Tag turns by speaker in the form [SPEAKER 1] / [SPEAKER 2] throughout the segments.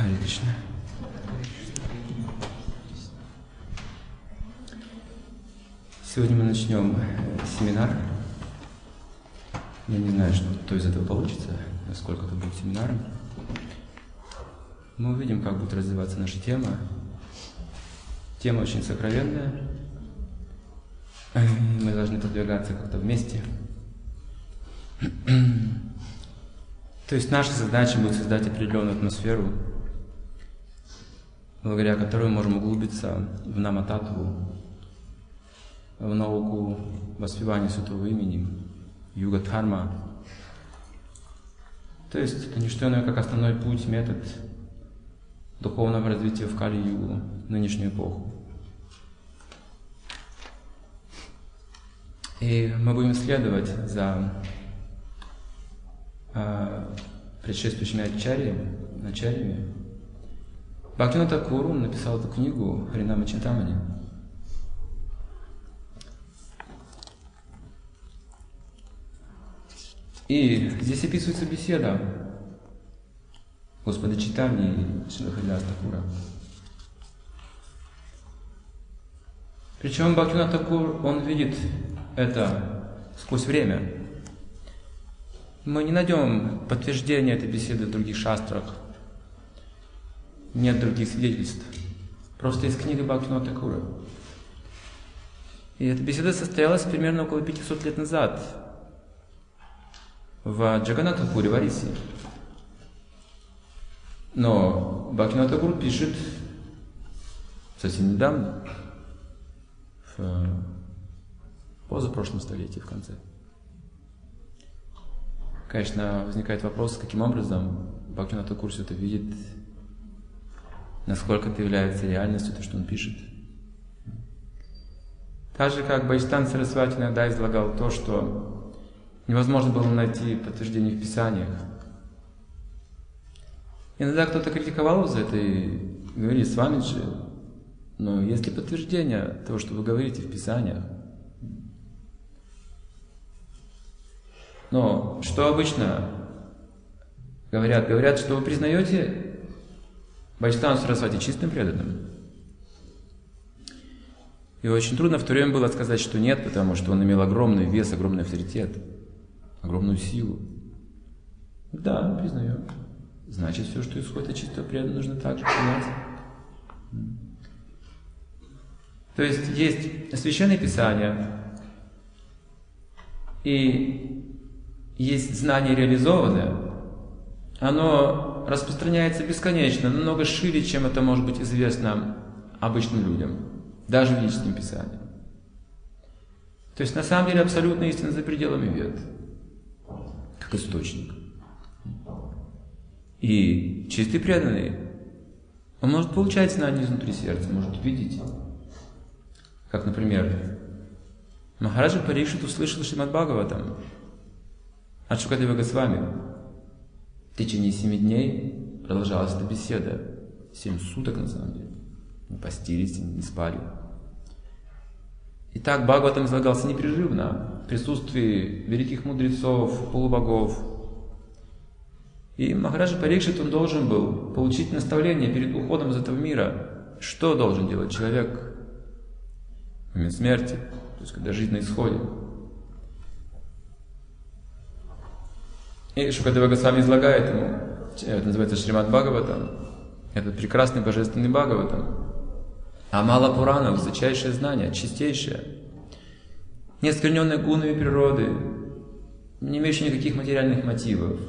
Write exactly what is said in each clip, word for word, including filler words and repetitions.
[SPEAKER 1] Харе Кришна. Сегодня мы начнем семинар. Я не знаю, что из этого получится, насколько это будет семинаром. Мы увидим, как будет развиваться наша тема. Тема очень сокровенная. Мы должны продвигаться как-то вместе. То есть наша задача будет создать определенную атмосферу, благодаря которой мы можем углубиться в Нама-татву, в науку воспевания святого имени, юга-дхарма. То есть это не что иное, как основной путь, метод духовного развития в Кали-югу, нынешнюю эпоху. И мы будем следовать за э, предшествующими ачарьями, ачарьями. Бхактивинода Тхакур написал эту книгу Харинама Чинтамани. И здесь описывается беседа Господа Чайтаньи и Шрила Харидаса Тхакура. Причем Бхактивинода Тхакур, он видит это сквозь время. Мы не найдем подтверждения этой беседы в других шастрах. Нет других свидетельств. Просто из книги Бхактивинода Тхакура. И эта беседа состоялась примерно около пятисот лет назад в Джаганнатхапуре, в Ориссии. Но Бхактивинода Тхакур пишет совсем недавно, в позапрошлом столетии, в конце. Конечно, возникает вопрос, каким образом Бхактивинода Тхакур все это видит, насколько это является реальностью, то, что он пишет. Так же, как Бхаистан Сарасвати иногда излагал то, что невозможно было найти подтверждение в Писаниях. Иногда кто-то критиковал за это и говорит: Свамиджи, но есть ли подтверждение того, что вы говорите в Писаниях? Но что обычно говорят? Говорят, что вы признаете Бхаистану Сарасвати чистым преданным. И очень трудно в то время было сказать, что нет, потому что он имел огромный вес, огромный авторитет, огромную силу. Да, признаю. Значит, все, что исходит от чистого преданного, нужно также принять. То есть есть Священное Писание, и есть знание реализованное. Оно распространяется бесконечно, намного шире, чем это может быть известно обычным людям, даже в ведическом Писании. То есть на самом деле абсолютная истина за пределами вед, как источник. И чистый преданный, он может получать знания изнутри сердца, может видеть. Как, например, Махараджа Парикшит услышал Шримад Бхагаватам от Шукадева Госвами. В течение семи дней продолжалась эта беседа. Семь суток, на самом деле. Мы постились, не спали. И так Бхагаватам излагался непрерывно в присутствии великих мудрецов, полубогов. И Махараджа Парикшит, он должен был получить наставление перед уходом из этого мира. Что должен делать человек в момент смерти, то есть когда жизнь на исходе. И Шукадева Госвами излагает ему, это называется Шримад Бхагаватам, этот прекрасный божественный Бхагаватам. Амала Пурана, высочайшее знание, чистейшее, не оскверненное гунами природы, не имеющее никаких материальных мотивов.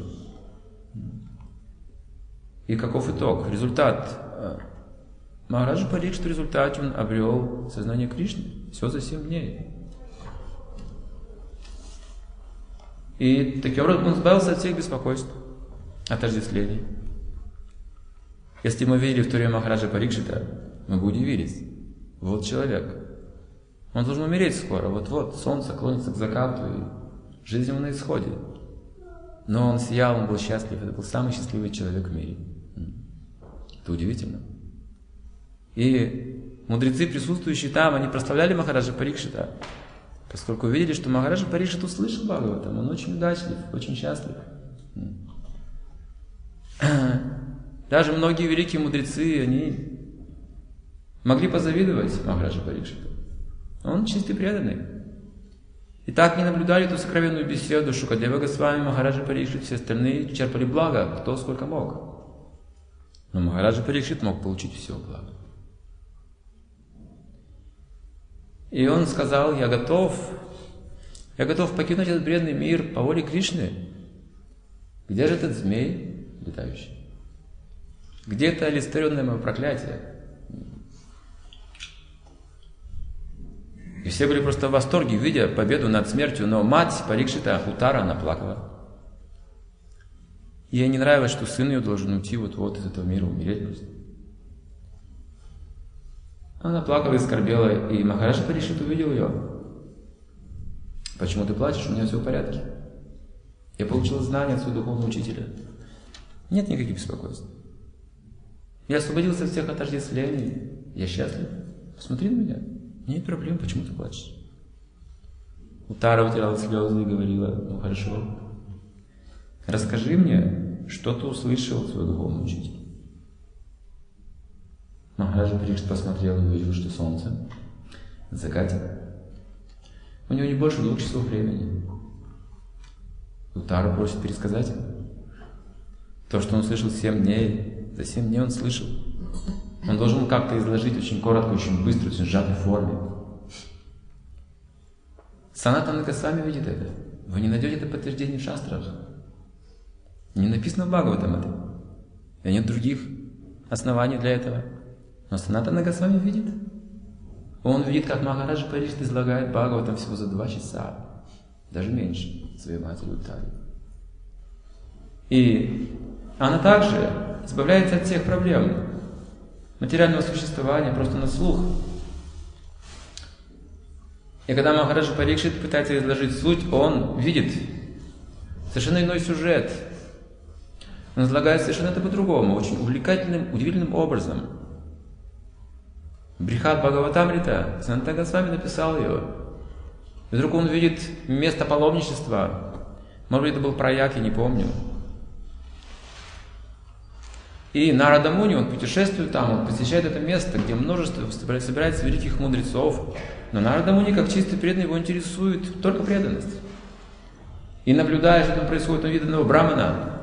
[SPEAKER 1] И каков итог? Результат. Махараджа Парикшит, в результате он обрел сознание Кришны. Все за семь дней. И таким образом он избавился от всех беспокойств, отождествлений. Если мы верили в то время Махараджа Парикшита, мы бы удивились. Вот человек. Он должен умереть скоро. Вот-вот солнце клонится к закату, и жизнь ему на исходе. Но он сиял, он был счастлив. Это был самый счастливый человек в мире. Это удивительно. И мудрецы, присутствующие там, они прославляли Махараджа Парикшита, поскольку увидели, что Махараджа Парикшит услышал Бхагаватам, он очень удачлив, очень счастлив. Даже многие великие мудрецы, они могли позавидовать Махараджи Парикшиту. Он чистый преданный. И так не наблюдали эту сокровенную беседу Шукадева Госвами, Махараджа Парикшит, все остальные черпали благо, кто сколько мог. Но Махараджа Парикшит мог получить все благо. И он сказал: я готов, я готов покинуть этот бренный мир по воле Кришны. Где же этот змей летающий? Где это олицетворенное мое проклятие? И все были просто в восторге, видя победу над смертью, но мать Парикшита, Утара, она плакала. Ей не нравилось, что сын ее должен уйти вот-вот из этого мира, умереть просто. Она плакала и скорбела, и Махараджа Парикшит увидел ее. Почему ты плачешь? У меня все в порядке. Я получил знания от своего духовного учителя. Нет никаких беспокойств. Я освободился от всех отождествлений. Я счастлив. Посмотри на меня. Нет проблем, почему ты плачешь? Утара вытирала слезы и говорила: ну хорошо, расскажи мне, что ты услышал от своего духовного учителя. Махараджа Парикшит посмотрел и увидел, что солнце в закате. У него не больше двух часов времени. Утара просит пересказать ему. То, что он слышал семь дней, за семь дней он слышал. Он должен как-то изложить очень коротко, очень быстро, очень сжатой форме. Санатана Госвами видит это. Вы не найдете это подтверждение в шастрах. Не написано в Бхагаватам это. И нет других оснований для этого. Но Санатана Госвами видит. Он видит, как Махараджа Парикшит излагает Бхагаватам всего за два часа. Даже меньше своей матери Утари. И она также избавляется от всех проблем материального существования просто на слух. И когда Махараджа Парикшит пытается изложить суть, он видит совершенно иной сюжет. Он излагает совершенно это по-другому, очень увлекательным, удивительным образом. Брихат Бхагаватамрита, Санатана Госвами написал ее. И вдруг он видит место паломничества. Может быть, это был Праяг, я не помню. И Нарада Муни, он путешествует там, он посещает это место, где множество собирается великих мудрецов. Но Нарада Муни, как чистый преданный, его интересует только преданность. И наблюдая, что там происходит, он видит одного брамана,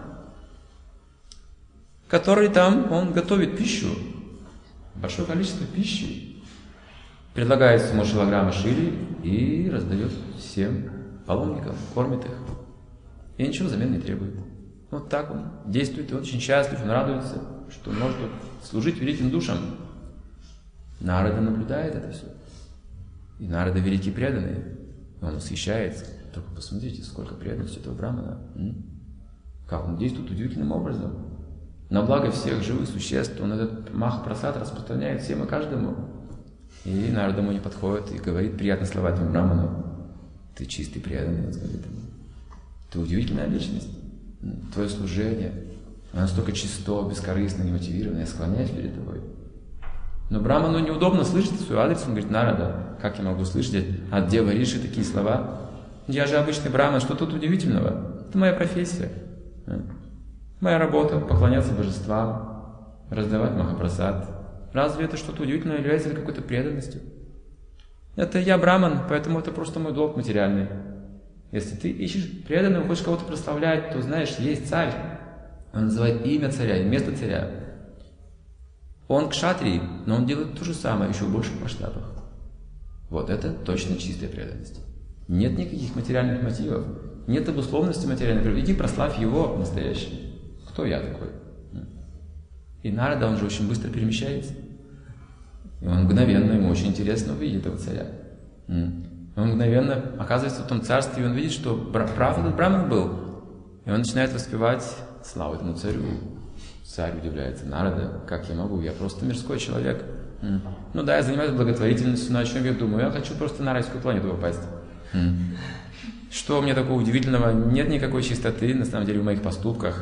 [SPEAKER 1] который там, он готовит пищу, большое количество пищи, предлагает ему шилограммы шили и раздает всем паломникам, кормит их. И ничего взамен не требует. Вот так он действует, и он очень счастлив, он радуется, что он может служить великим душам. Нарада наблюдает это все. И Нарада великий преданный. Он восхищается. Только посмотрите, сколько преданности этого брамана. М? Как он действует удивительным образом. На благо всех живых существ он этот Махапрасад распространяет всем и каждому. И Нарада Муни подходит и говорит приятные слова этому браману. Ты чистый преданный, он говорит ему. Ты удивительная личность. Твое служение, оно настолько чисто, бескорыстно, немотивированно, я склоняюсь перед тобой. Но Браману неудобно слышать свой адрес, он говорит: Нарада, как я могу слышать от Девы Риши такие слова? Я же обычный браман, что тут удивительного? Это моя профессия. Моя работа — поклоняться божествам, раздавать Махапрасад. Разве это что-то удивительное, является ли какой-то преданностью? Это я браман, поэтому это просто мой долг материальный. Если ты ищешь преданного, хочешь кого-то прославлять, то знаешь, есть царь. Он называет имя царя, место царя. Он кшатрий, но он делает то же самое, еще в больших масштабах. Вот это точно чистая преданность. Нет никаких материальных мотивов, нет обусловленности материальной. Иди прославь его настоящий. Кто я такой? И Нарада, он же очень быстро перемещается. И он мгновенно, ему очень интересно увидеть этого царя. Он мгновенно оказывается в том царстве, и он видит, что прав этот браман был. И он начинает воспевать славу этому царю. Царь удивляется: Нарада, как я могу? Я просто мирской человек. Ну да, я занимаюсь благотворительностью, но о чем я думаю? Я хочу просто на райскую планету попасть. Что мне такого удивительного? Нет никакой чистоты, на самом деле, в моих поступках.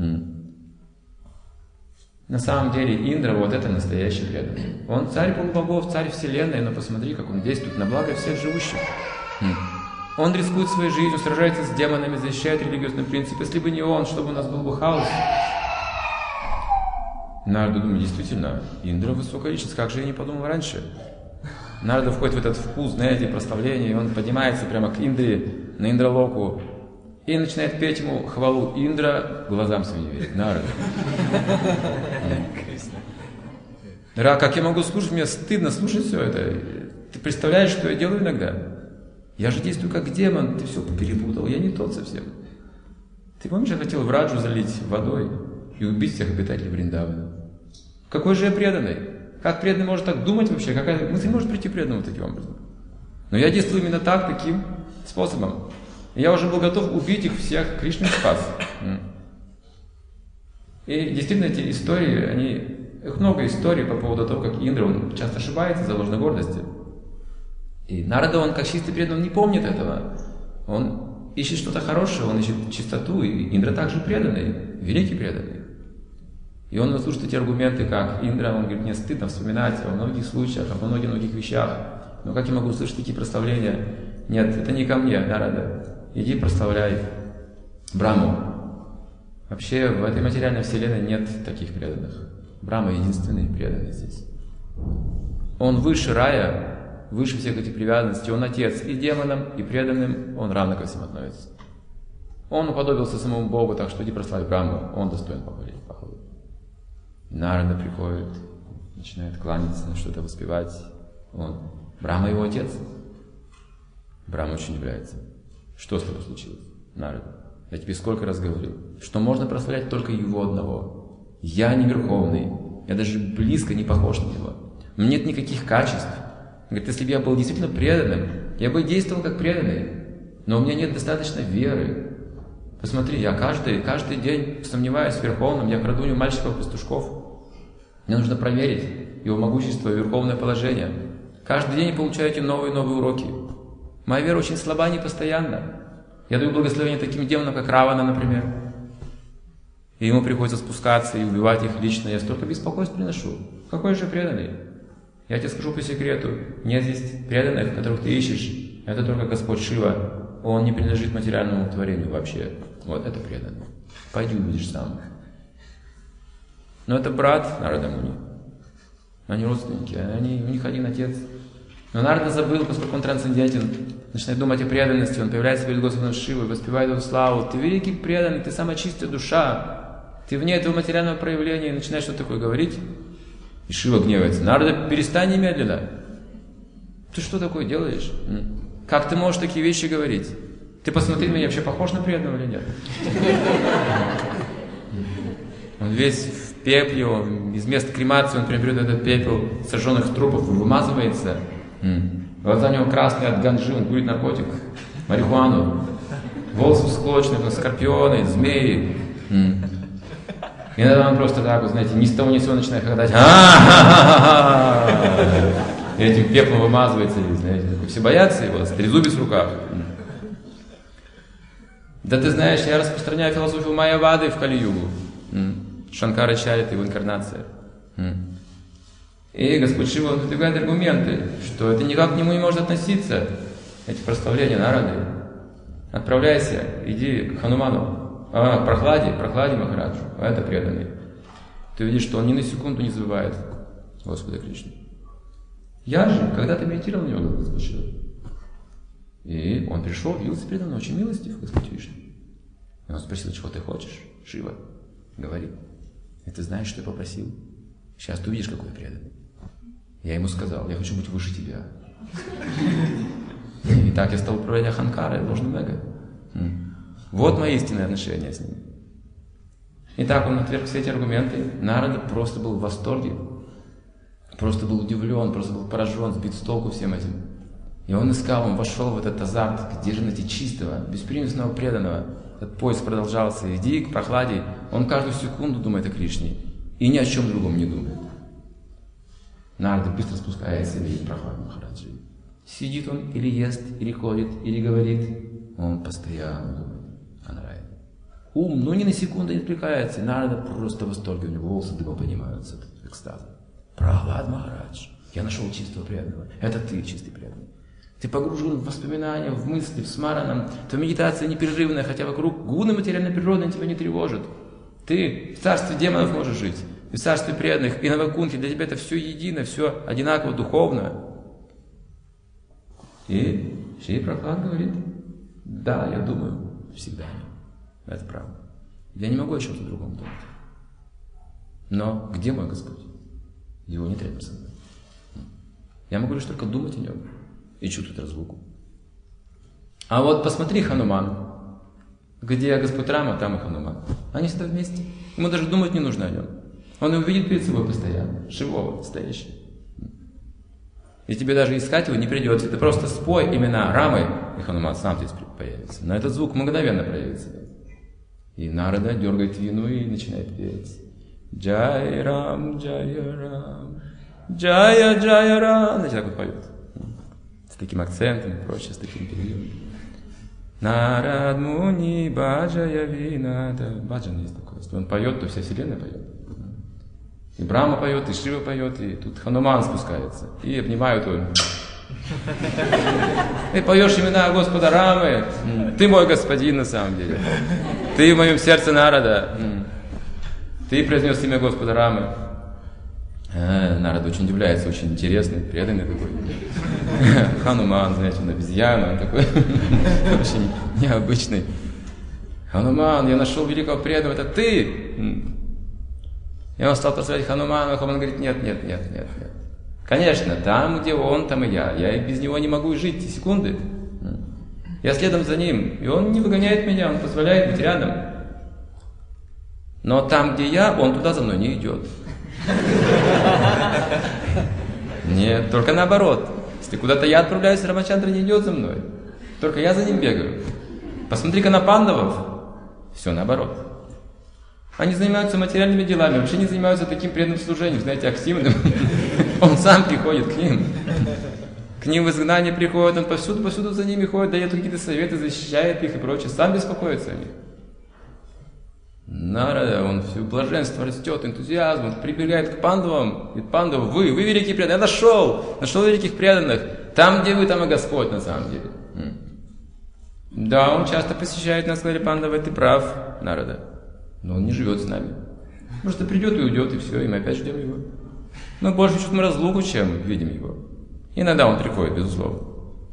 [SPEAKER 1] На самом деле Индра, вот это настоящий преданный. Он царь полубогов, царь вселенной, но посмотри, как он действует на благо всех живущих. Он рискует своей жизнью, сражается с демонами, защищает религиозный принцип. Если бы не он, чтобы у нас был бы хаос. Нарада думает, действительно, Индра высокая личность, как же я не подумал раньше. Нарада входит в этот вкус, знаете, прославления, и он поднимается прямо к Индре, на Индралоку, и начинает петь ему хвалу. Индра глазам своим не верит. Нарада. Ра, как я могу слушать? Мне стыдно слушать все это. Ты представляешь, что я делаю иногда? Я же действую как демон. Ты все перепутал. Я не тот совсем. Ты помнишь, я хотел в Раджу залить водой и убить всех обитателей Вриндавана? Какой же я преданный? Как преданный может так думать вообще? Какая мысль может прийти преданному таким образом? Но я действую именно так, таким способом. И я уже был готов убить их всех. Кришна спас. И действительно эти истории, они... Их много историй по поводу того, как Индра, он часто ошибается из-за ложной гордости. И Нарада, он как чистый преданный, он не помнит этого. Он ищет что-то хорошее, он ищет чистоту. И Индра также преданный, великий преданный. И он слушает эти аргументы, как Индра, он говорит, мне стыдно вспоминать о многих случаях, о многих-многих вещах. Но как я могу услышать такие прославления? Нет, это не ко мне, Нарада. Иди прославляй Браму. Вообще в этой материальной вселенной нет таких преданных. Брахма единственный преданный здесь. Он выше рая, выше всех этих привязанностей. Он отец и демонам, и преданным, он равно ко всем относится. Он уподобился самому Богу, так что иди прославь Брахму, он достоин похвалы. Нарада приходит, начинает кланяться, что-то воспевать. Он. Брахма его отец. Брахма очень является. Что с тобой случилось, Нарада? Я тебе сколько раз говорил, что можно прославлять только его одного. Я не верховный, я даже близко не похож на него. У меня нет никаких качеств. Он говорит, если бы я был действительно преданным, я бы действовал как преданный, но у меня нет достаточно веры. Посмотри, я каждый, каждый день сомневаюсь в верховном, я краду у него мальчиков-пастушков. Мне нужно проверить его могущество и верховное положение. Каждый день я получаю эти новые и новые уроки. Моя вера очень слаба, непостоянна. Я даю благословение таким демонам, как Равана, например. И ему приходится спускаться и убивать их лично. Я столько беспокойств приношу. Какой же преданный? Я тебе скажу по секрету. Нет здесь преданных, которых ты ищешь. Это только Господь Шива. Он не принадлежит материальному творению вообще. Вот это преданный. Пойди увидишь сам. Но это брат Нарада Муни. Они родственники. Они, у них один отец. Но Нарада забыл, поскольку он трансцендентен, начинает думать о преданности. Он появляется перед Господом Шивой, воспевает его славу. Ты великий преданный, ты самая чистая душа. Ты вне этого материального проявления и начинаешь что-то такое говорить. И Шива гневается. Нарада, перестань немедленно. Ты что такое делаешь? Как ты можешь такие вещи говорить? Ты посмотри на меня, вообще похож на преданного или нет? Он весь в пепле, он, из места кремации он прям берет этот пепел сожженных трупов и вымазывается. Глаза у него красные от ганджи, он курит наркотик, марихуану. Волосы всклоченные, как скорпионы, змеи. И иногда он просто так, вот, знаете, ни с того ни с сего начинает хохотать. И этим пеплом вымазывается, знаете. Все боятся его, трезубец в руках. Да ты знаешь, я распространяю философию Майявады в Кали-югу. Шанкара Чарит, его инкарнация. И Господь Шива выдвигает аргументы, что это никак к нему не может относиться, эти прославления Нарады. Отправляйся, иди к Хануману. А, к Прохладе, Прохладе Махараджу, а это преданный. Ты видишь, что он ни на секунду не забывает Господа Кришну. Я же когда-то медитировал на него, Господь Шива. И он пришел, явился передо мной, очень милостив, Господь Кришна. И он спросил, чего ты хочешь, Шива? Говори. И ты знаешь, что я попросил? Сейчас ты увидишь, какой я преданный. Я ему сказал, я хочу быть выше тебя. И так я стал управлять Аханкарой, ложным эго. Вот мои истинные отношения с ним. Итак, он отверг все эти аргументы. Нарада просто был в восторге. Просто был удивлен, просто был поражен, сбит с толку всем этим. И он искал, он вошел в этот азарт, где же найти чистого, беспримесного преданного. Этот поиск продолжался. Иди к Прохладе. Он каждую секунду думает о Кришне. И ни о чем другом не думает. Нарада быстро спускается и видит Прохладу Махараджи. Сидит он, или ест, или ходит, или говорит. Он постоянно думает. Ум, ну ни на секунду не отвлекается. Нарада просто в восторге, у него волосы дыбом поднимаются от экстаза. Прохлад Махарадж, я нашел чистого преданного. Это ты, чистый преданный. Ты погружен в воспоминания, в мысли, в смаранам. Твоя медитация непрерывная, хотя вокруг гуны материальной природы тебя не тревожит. Ты в царстве демонов можешь жить. и в царстве преданных, и на Вайкунхе, для тебя это все едино, все одинаково духовно. И Шри Прабхупада говорит, да, я думаю всегда. Это правда. Я не могу о чем-то другом думать. Но где мой Господь? Его нет рядом со мной. Я могу лишь только думать о нем и чувствовать разлуку. А вот посмотри Хануман. Где Господь Рама, там и Хануман. Они всегда вместе. Ему даже думать не нужно о нем. Он его видит перед собой постоянно, живого, стоящего. И тебе даже искать его не придется. Ты просто спой имена Рамы, и Хануман сам здесь появится. Но этот звук мгновенно проявится. И Нарада дергает вину и начинает петь. Джай Рам, Джай Рам, Джая Джая Рам. Значит, так вот поет. С таким акцентом и прочее, с таким переливом. Нарад Муни Баджая Винада. Баджан есть такой. Если он поет, то вся вселенная поет. И Брахма поет, и Шива поет, и тут Хануман спускается. И обнимают его. Ты поешь имена Господа Рамы. Ты мой господин на самом деле. Ты в моем сердце Нарада. Ты произнес имя Господа Рамы. А, Нарада очень удивляется, очень интересный, преданный такой. Хануман, знаете, он обезьяна, он такой очень необычный. Хануман, я нашел великого преданного, это ты! И он стал прославлять Ханумана, Хануман говорит, нет, нет, нет, нет, нет. Конечно, там, где он, там и я. Я без него не могу жить и секунды. Я следом за ним, и он не выгоняет меня, он позволяет быть рядом. Но там, где я, он туда за мной не идет. Нет, только наоборот. Если куда-то я отправляюсь, Рамачандра не идет за мной. Только я за ним бегаю. Посмотри-ка на пандавов. Все наоборот. Они занимаются материальными делами, вообще не занимаются таким преданным служением, знаете, активным. Он сам приходит к ним. К ним в изгнание приходит, он повсюду, повсюду за ними ходит, дает какие-то советы, защищает их и прочее. Сам беспокоится о них. Нарада, он все блаженство растет, энтузиазм, он прибегает к пандавам, говорит, пандавы, вы, вы великие преданные, я нашел, нашел великих преданных, там, где вы, там и Господь на самом деле. Да, он часто посещает нас, говорит, пандавы, ты прав, Нарада, но он не живет с нами. Просто придет и уйдет, и все, и мы опять ждем его. Мы больше чувствуем разлуку, чем видим его. Иногда он приходит, безусловно.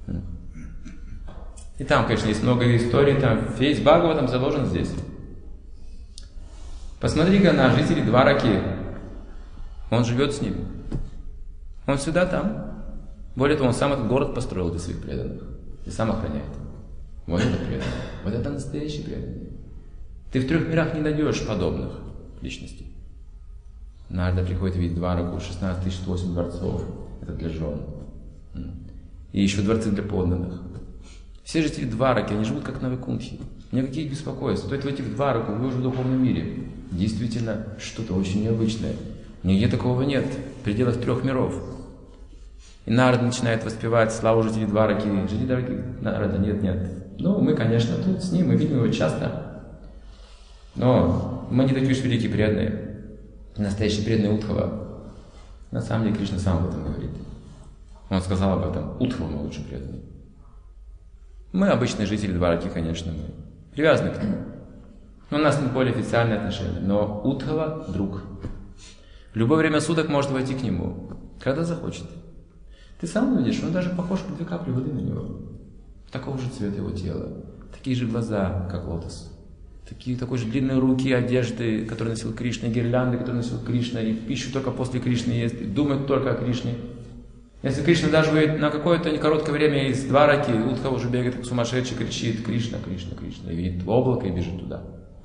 [SPEAKER 1] И там, конечно, есть много историй, там весь Бхагаватам заложен здесь. Посмотри-ка на жителей Двараки. Он живет с ними. Он всегда там. Более того, он сам этот город построил для своих преданных. И сам охраняет. Вот это преданный. Вот это настоящий преданный. Ты в трех мирах не найдешь подобных личностей. Нарада приходит видеть Двараку, шестнадцать тысяч восемь дворцов. Это для жен. И еще дворцы для подданных. Все жители Двараки, они живут как на Вайкунхе. Никаких беспокойств. Стоит войти в Двараку, вы уже в духовном мире. Действительно, что-то очень необычное. Нигде такого нет. В пределах трех миров. И Нарада начинает воспевать славу жителей Двараки. Жители Двараки, Нарада, нет, нет. Ну, мы, конечно, тут с ним, мы видим его часто. Но мы не такие уж великие преданные. Настоящий преданный Удхава. На самом деле, Кришна сам об этом говорит. Он сказал об этом. Удхава мы лучше преданный. Мы обычные жители Двараки, конечно, мы привязаны к нему. Но у нас не более официальные отношения. Но Удхава – друг. В любое время суток может войти к нему, когда захочет. Ты сам увидишь, он даже похож, как две капли воды на него. Такого же цвета его тела, такие же глаза, как лотос. Такие, такой же длинные руки, одежды, которые носил Кришна, гирлянды, которые носил Кришна, и пищу только после Кришны ест, и думает только о Кришне. Если Кришна даже выйдет на какое-то некороткое время из Двараки, Удхава уже бегает как сумасшедший, кричит «Кришна, Кришна, Кришна», и видит облако и бежит туда.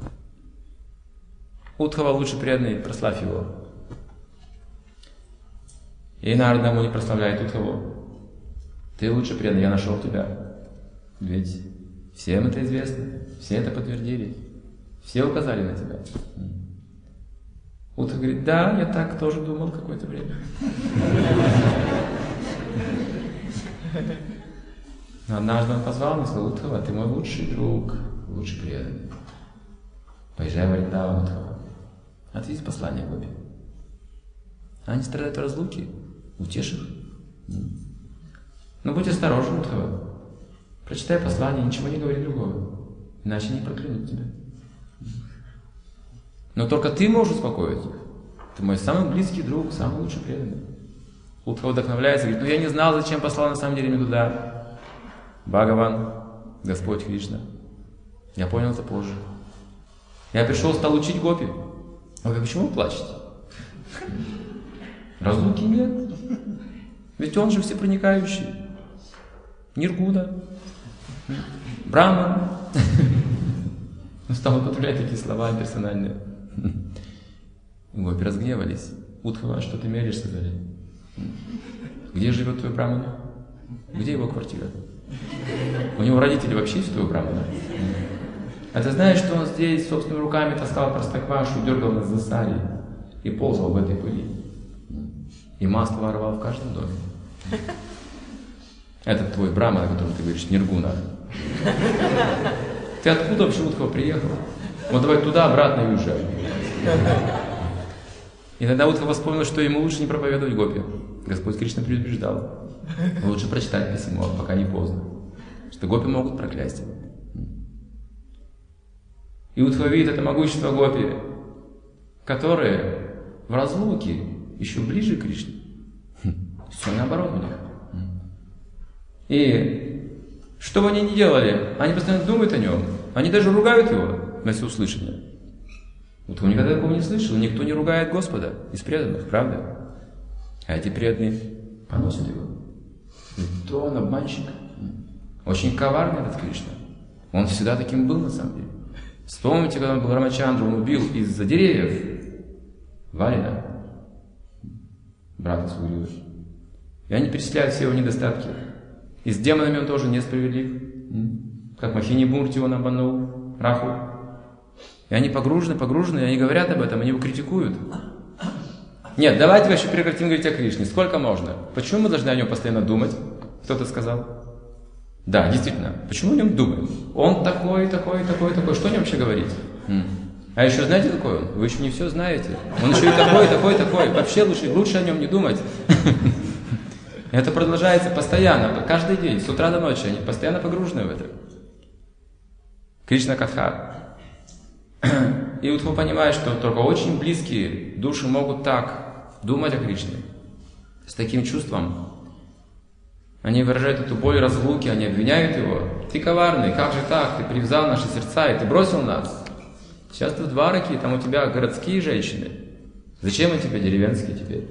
[SPEAKER 1] Удхава лучше преданный, прославь его. И Нарада ему не прославляет Удхаву. Ты лучше преданный, я нашел тебя. Ведь всем это известно, все это подтвердили, все указали на тебя. Удхава говорит, да, я так тоже думал какое-то время. Но однажды он позвал меня и сказал, Удхава, ты мой лучший друг, лучший преданный. Поезжай в Вриндаван, Удхава. Ответь послание Гопи. Они страдают в разлуке, утешь их. Но будь осторожен, Удхава. Прочитай послание, ничего не говори другого, иначе не проклянут тебя. Но только ты можешь успокоить их. Ты мой самый близкий друг, самый лучший преданный. Удхава вдохновляется, говорит, ну я не знал, зачем послал на самом деле меня туда. Бхагаван, Господь Кришна. Я понял это позже. Я пришел, стал учить гопи. А вы почему вы плачете? Разлуки нет. Ведь он же всепроникающий. Ниргуна. Брахман. Он стал употреблять такие слова персональные. Гопи разгневались. Удхава, что ты меришь, сказали. Где живет твой браман? Где его квартира? У него родители вообще есть твоего брамана? А ты знаешь, что он здесь собственными руками таскал простоквашу, дергал нас за сари и ползал в этой пыли. И масло воровал в каждом доме. Этот твой браман, о котором ты говоришь, Ниргуна. Ты откуда вообще, Удхава, приехал? Вот давай туда, обратно и уезжай. И тогда Удхава вспомнил, что ему лучше не проповедовать гопи. Господь Кришна предупреждал. Лучше прочитать письмо, пока не поздно. Что гопи могут проклясть его. И Удхава видит это могущество гопи, которые в разлуке еще ближе к Кришне. Все наоборот у них. И что бы они ни делали, они постоянно думают о нем. Они даже ругают его на всеуслышание. Удхава никогда такого не слышал. Никто не ругает Господа из преданных, правда? А эти преданные поносят его. То он обманщик. Очень коварный этот Кришна. Он всегда таким был на самом деле. Вспомните, когда он был Рамачандра, он убил из-за деревьев Валина, брата Сугривы. И они перечисляют все его недостатки. И с демонами он тоже несправедлив. Как Махини Мурти он обманул Раху. И они погружены, погружены, и они говорят об этом, они его критикуют. Нет, давайте вообще прекратим говорить о Кришне. Сколько можно? Почему мы должны о нем постоянно думать? Кто-то сказал. Да, действительно. Почему о нем думаем? Он такой, такой, такой, такой. Что о нем вообще говорить? М. А еще знаете, какой он? Вы еще не все знаете. Он еще и такой, такой, такой. Вообще лучше, лучше о нем не думать. Это продолжается постоянно, каждый день, с утра до ночи. Они постоянно погружены в это. Кришна Катха. И Удхава понимает, что только очень близкие души могут так думать о Кришне. С таким чувством. Они выражают эту боль разлуки, они обвиняют его. Ты коварный, как же так? Ты привязал наши сердца и ты бросил нас. Сейчас ты в Двараке, там у тебя городские женщины. Зачем у тебя деревенские теперь?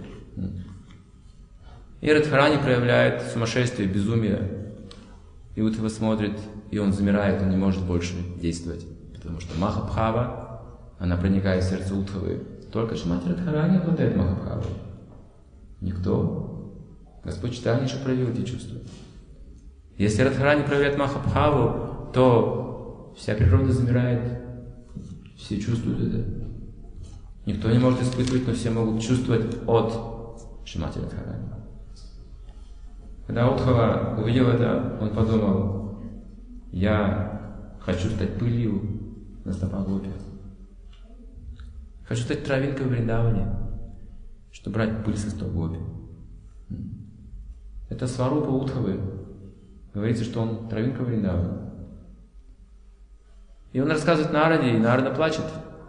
[SPEAKER 1] И Радхарани проявляет сумасшествие, безумие. И Удхава смотрит, и он замирает, он не может больше действовать. Потому что Махабхава, она проникает в сердце Удхавы. Только Шримати Радхарани обладает Махабхавой. Никто. Господь Чайтанья проявил эти чувства. Если Радхарани проявляет Махабхаву, то вся природа замирает. Все чувствуют это. Никто не может испытывать, но все могут чувствовать от Шримати Радхарани. Когда Удхава увидел это, он подумал, я хочу стать пылью на стопах гопи. Хочу стать травинкой в Вриндаване, чтобы брать пыль со стоп гопи. Это сварупа Удхавы. Говорится, что он травинка Вриндавана. И он рассказывает Нараде, и Нарада плачет.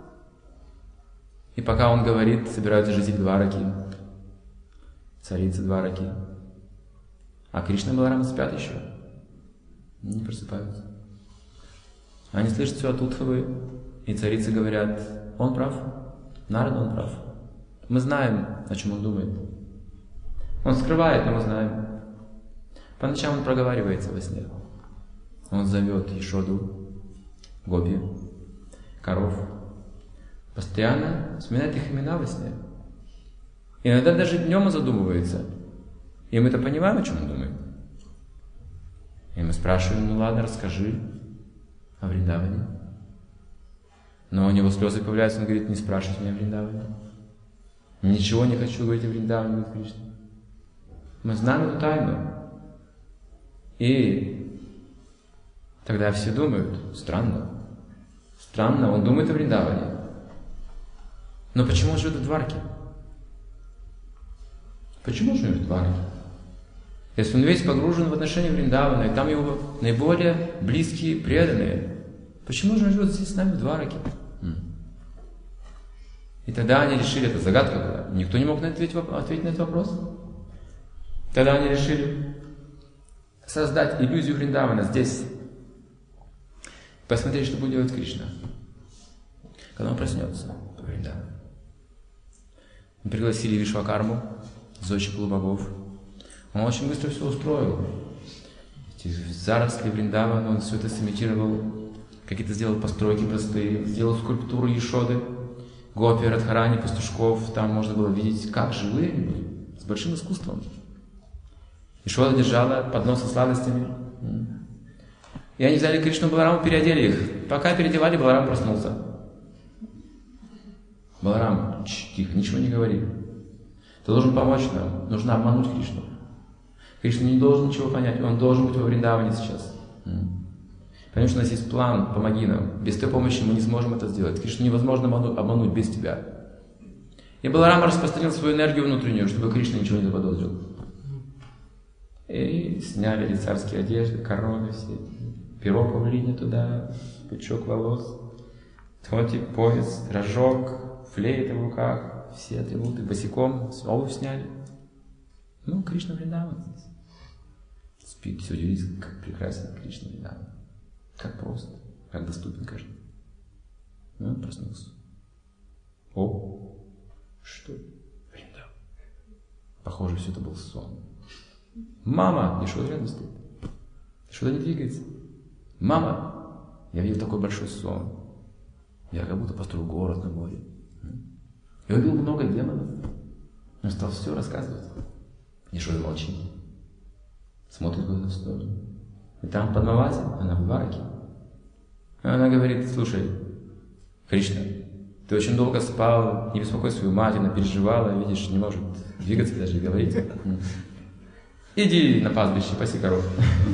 [SPEAKER 1] И пока он говорит, собираются жители Двараки, царицы Двараки. А Кришна и Баларама спят еще. Не просыпаются. Они слышат все от Удхавы, и царицы говорят, он прав, Нарада, он прав. Мы знаем, о чем он думает. Он скрывает, но мы знаем. По ночам он проговаривается во сне. Он зовет Ешоду, Гопи, коров. Постоянно вспоминает их имена во сне. И иногда даже днем он задумывается. И мы-то понимаем, о чем он думает. И мы спрашиваем, ну ладно, расскажи о Вриндаване. Но у него слезы появляются, он говорит, не спрашивайте меня о Вриндаване. Ничего не хочу говорить о Вриндаване, говорит Кришна. Мы знаем эту тайну. И тогда все думают, странно. Странно, он думает о Вриндаване. Но почему он живет в Двараке? Почему он живет в Двараке? Если он весь погружен в отношения Вриндавана, и там его наиболее близкие, преданные, почему же он живет здесь с нами в Двараке? И тогда они решили, это загадка была, никто не мог ответить, ответить на этот вопрос. Тогда они решили создать иллюзию Вриндавана здесь. Посмотреть, что будет делать Кришна, когда он проснется по Вриндавану. Мы пригласили Вишвакарму, зодчий полубогов. Он очень быстро все устроил. Эти заросли Вриндавана, он все это сымитировал, какие-то сделал постройки простые, сделал скульптуру Ешоды, Гопи, Радхарани, пастушков. Там можно было видеть, как живые они были, с большим искусством. Ешода держала поднос со сладостями. И они взяли Кришну и Балараму, переодели их. Пока переодевали, Баларам проснулся. Баларам, тихо, ничего не говори. Ты должен помочь нам, нужно обмануть Кришну. Кришна не должен ничего понять, он должен быть во Вриндаване сейчас. Потому что у нас есть план, помоги нам. Без твоей помощи мы не сможем это сделать. Кришну невозможно обмануть без тебя. И Баларам распространил свою энергию внутреннюю, чтобы Кришна ничего не заподозрил. И сняли ли царские одежды, короны все, перо павлине туда, пучок волос, тоти, пояс, рожок, флейта в руках, все атрибуты, босиком, обувь сняли. Ну, Кришна Вриндаван здесь. Спит, все удивительно, как прекрасен Кришна Вриндаван. Как просто, как доступен каждый. Ну, он проснулся. О, что? Вриндаван. Похоже, все это был сон. Мама! Ешода рядом стоит. Ешода не двигается. Мама! Я видел такой большой сон. Я как будто построил город на море. Я увидел много демонов. Он стал все рассказывать. Ешода молчит. Смотрит в эту сторону. И там Падмавати, она в Двараке. Она говорит: слушай, Кришна, ты очень долго спал, не беспокой свою мать, она переживала, видишь, не может двигаться, даже говорить. Иди на пастбище, паси коров.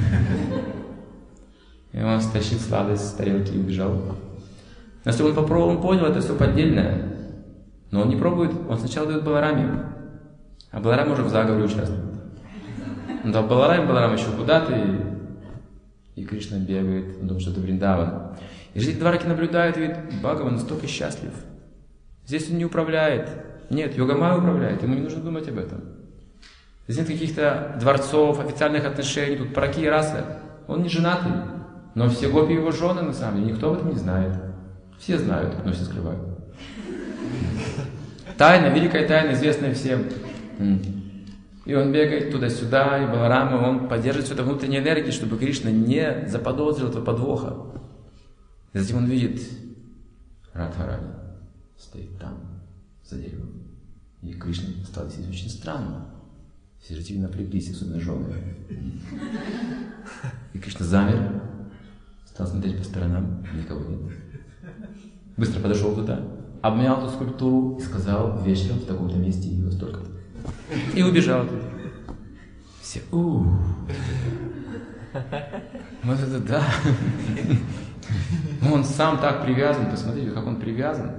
[SPEAKER 1] И он стащил сладость с тарелки и убежал. Но если он попробовал, он понял, это все поддельное. Но он не пробует, он сначала дает Балараме. А Баларам уже в заговоре участвует. Он дал Балараме, Баларам еще куда-то, и, и Кришна бегает, он думает, что это Вриндаван. И жители Двараки наблюдают, и видят, Бхагаван настолько счастлив. Здесь он не управляет. Нет, Йогамая управляет, ему не нужно думать об этом. Здесь нет каких-то дворцов, официальных отношений, тут параки и расы. Он не женатый, но все гопи его жены на самом деле, никто об этом не знает. Все знают, но все скрывают. Тайна, великая тайна, известная всем. И он бегает туда-сюда, и Баларама, он поддерживает всю эту внутреннюю энергию, чтобы Кришна не заподозрил этого подвоха. И затем он видит Радхарани стоит там, за деревом. И Кришна стал здесь очень странно. Все жители напряглись, особенно жены. И Кришна замер, стал смотреть по сторонам, никого нет. Быстро подошел туда, обнял эту скульптуру и сказал: вечером в таком-то месте его столько-то. И убежал. Все, у вот это да. Он сам так привязан, посмотрите, как он привязан.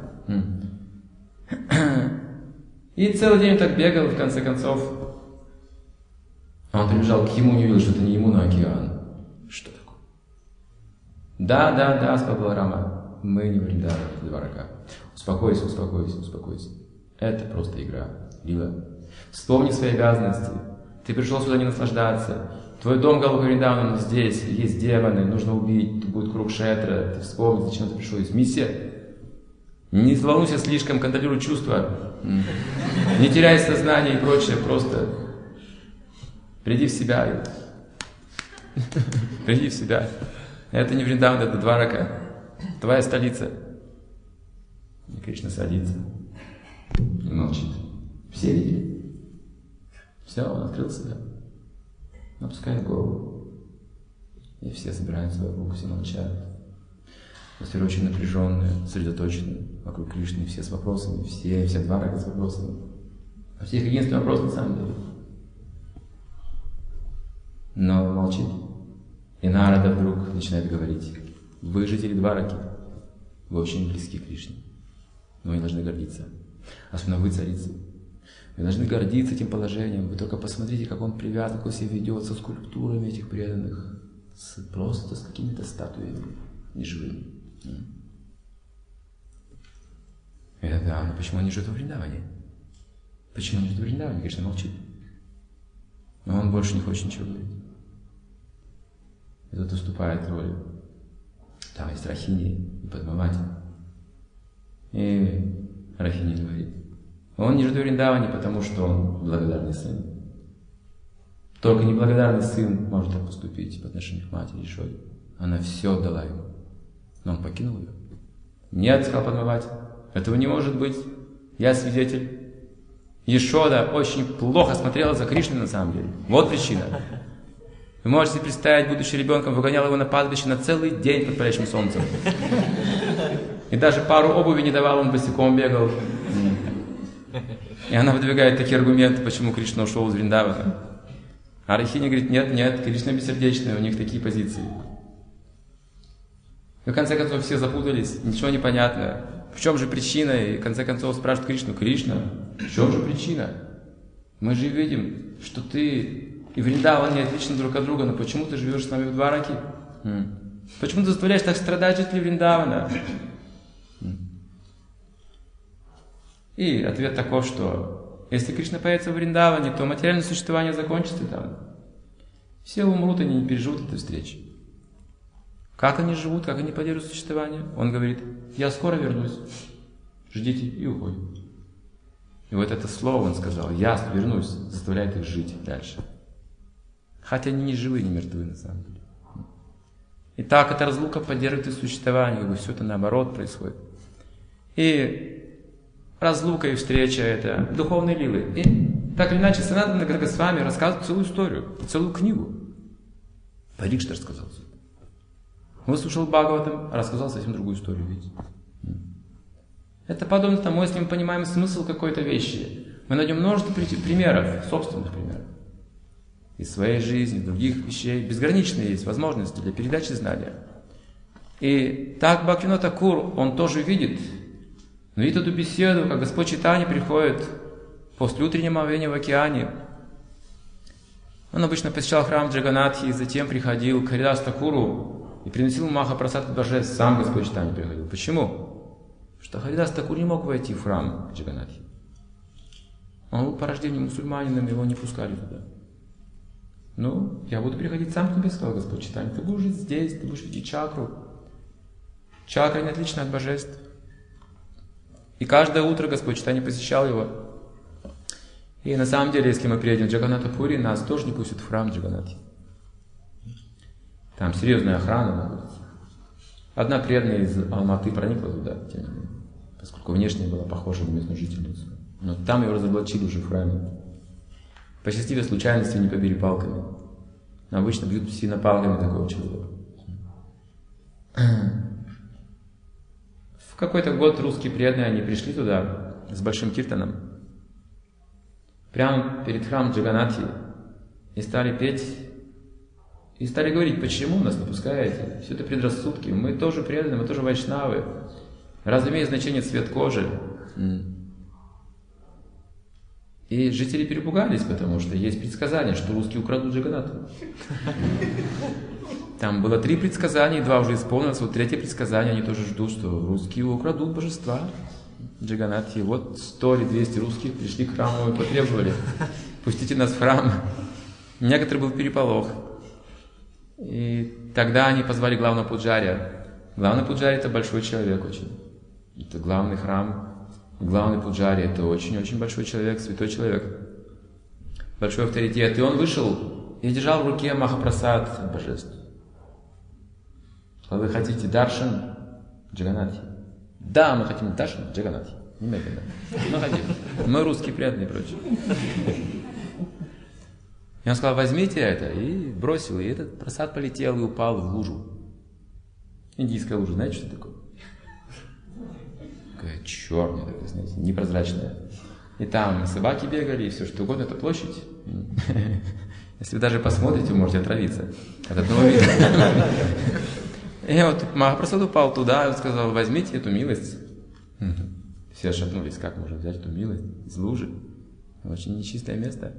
[SPEAKER 1] И целый день он так бегал, в конце концов. Он прибежал к ему, не увидел, что это не ему, но океан. Что такое? Да, да, да, сказал Баларама, мы не Вриндаван, это Дварака. Успокойся, успокойся, успокойся. Это просто игра, лила. Вспомни свои обязанности. Ты пришел сюда не наслаждаться. Твой дом Галока Вриндавана здесь, есть демоны, нужно убить, тут будет Курукшетра. Ты вспомни, зачем ты пришел, есть миссия. Не волнуйся слишком, контролируй чувства. Не теряй сознание и прочее, просто приди в себя. Приди в себя. Это не Вриндаван, это Дварака. Твоя столица. И Кришна садится и молчит. Все видели? Все, он открыл себя. Опускает голову. И все собираются вокруг, все молчат. Атмосфера очень напряженная, сосредоточенная вокруг Кришны. Все с вопросами, все, все Дварака с вопросами. А всех единственный вопрос на самом деле. Но он молчит. И Нарада вдруг начинает говорить: вы жители Двараки, вы очень близки к Кришне. Но вы не должны гордиться. Особенно вы, царицы. Вы должны гордиться этим положением. Вы только посмотрите, как он привязан, как он себя ведет со скульптурами этих преданных. С, просто с какими-то статуями неживыми. Это да, но почему он не живет во Вриндаване? Почему он не живет во Вриндаване? Кришна молчит. Но он больше не хочет ничего говорить. И тут уступает роль. Там есть Рахини и Падмавати. И Рахини говорит: он не живет во Вриндаване, потому что он благодарный сын. Только неблагодарный сын может так поступить по отношению к матери Ешоде. Она все отдала ему, но он покинул ее. Нет, сказал Падмавати, этого не может быть. Я свидетель. Ешода очень плохо смотрела за Кришной на самом деле. Вот причина. Вы можете представить, будучи ребенком, выгонял его на пастбище на целый день под палящим солнцем. И даже пару обуви не давал, он босиком бегал. И она выдвигает такие аргументы, почему Кришна ушел из Вриндавана. А Рахини говорит: нет, нет, Кришна бессердечная, у них такие позиции. И в конце концов все запутались, ничего не понятно. В чем же причина? И в конце концов спрашивают Кришну: Кришна, в чем же причина? Мы же видим, что ты и Вриндаван не отличны друг от друга, но почему ты живешь с нами в Двараке? Почему ты заставляешь так страдать жителей Вриндавана? И ответ таков, что если Кришна появится в Вриндаване, то материальное существование закончится там. Все умрут, они не переживут этой встречи. Как они живут, как они поддерживают существование? Он говорит: я скоро вернусь, ждите, и уходит. И вот это слово он сказал: я вернусь, заставляет их жить дальше. Хотя они не живые, не мертвы на самом деле. И так эта разлука поддерживает их существование, как бы все это наоборот происходит. И разлука и встреча — это духовные лилы. И так или иначе, Санатана Госвами рассказывает целую историю, целую книгу. Парикшита рассказал. Выслушал Бхагаватам, рассказал совсем другую историю, видите. Это подобно тому, если мы понимаем смысл какой-то вещи, мы найдем множество примеров, собственных примеров. Из своей жизни, других вещей. Безграничные есть возможности для передачи знания. И так Бхактивинода Тхакур, он тоже видит, но видит эту беседу, как Господь Чайтанья приходит после утреннего омовения в океане. Он обычно посещал храм Джаганатхи, и затем приходил к Харидас Такуру и приносил Махапрасад от божеств. Сам Господь Чайтанья приходил. Почему? Потому что Харидас Такур не мог войти в храм Джаганатхи. Он был по рождению мусульманином, его не пускали туда. Ну, я буду приходить сам к тебе, сказал Господь Чайтанья. Ты будешь жить здесь, ты будешь видеть чакру. Чакра не отлична от божеств. И каждое утро Господь Чайтанья посещал его. И на самом деле, если мы приедем в Джаганнатапури, нас тоже не пустят в храм Джаганнатхи. Там серьезная охрана находится. Одна преданная из Алматы проникла туда, тем не менее, поскольку внешне была похожа на местную жительницу. Но там его разоблачили уже в храме. По счастливой случайности не побили палками. Обычно бьют сильно палками такого человека. В какой-то год русские преданные, они пришли туда с большим киртаном, прямо перед храмом Джаганнатхи, и стали петь, и стали говорить: почему нас не пускаете? Все это предрассудки, мы тоже преданные, мы тоже вайшнавы. Разве имеет значение цвет кожи? И жители перепугались, потому что есть предсказание, что русские украдут Джаганнатху. Там было три предсказания, два уже исполнилось, вот третье предсказание, они тоже ждут, что русские украдут божества Джаганнатхи. Вот сто или двести русских пришли к храму и потребовали: пустите нас в храм. Некоторый был переполох. И тогда они позвали главного пуджария. Главный пуджари — это большой человек очень. Это главный храм. Главный пуджари — это очень-очень большой человек, святой человек. Большой авторитет. И он вышел и держал в руке Махапрасад от божеств. Вы хотите даршан Джаганнатхи? Да, мы хотим даршан Джаганнатхи. Немедленно. Мы хотим. Мы русские преданные и прочее. И он сказал: возьмите это. И бросил. И этот прасад полетел и упал в лужу. Индийская лужа. Знаете, что такое? Такая черная, такая, знаете, непрозрачная. И там собаки бегали, и все что угодно. Это площадь. Если вы даже посмотрите, вы можете отравиться от одного вида. И вот Махапрасад упал туда, и он сказал: возьмите эту милость. Все отшатнулись: как можно взять эту милость из лужи? Очень нечистое место.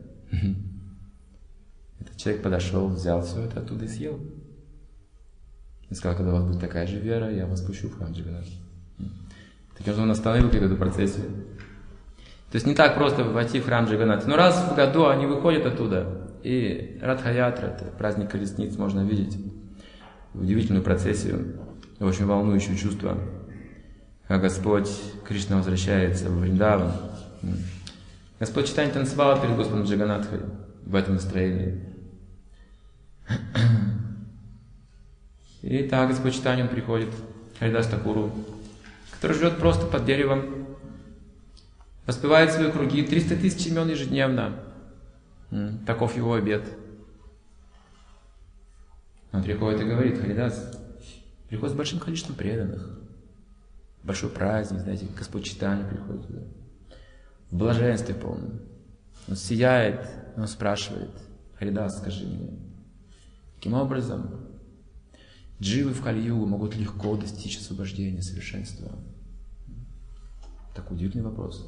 [SPEAKER 1] Этот человек подошел, взял все это оттуда и съел. И сказал: когда у вас будет такая же вера, я вас пущу в храм Джаганнатхи. Таким же он остановил эту процессию. То есть не так просто войти в храм Джаганнатха. Но раз в году они выходят оттуда. И Радха-ятра, это праздник колесниц, можно видеть удивительную процессию, очень волнующее чувство, как Господь Кришна возвращается в Вриндаван. Господь Чайтанья танцевал перед Господом Джаганнатхой в этом настроении. И так Господь Чайтанья приходит к Харидас Такуру, который живет просто под деревом, воспевает свои круги, триста тысяч имен ежедневно. Таков его обет. Он приходит и говорит: Харидас, приходит с большим количеством преданных. Большой праздник, знаете, Господь Чайтанья приходит туда. В блаженстве полном. Он сияет, он спрашивает: Харидас, скажи мне, каким образом дживы в Кали-югу могут легко достичь освобождения, совершенства? Такой удивительный вопрос.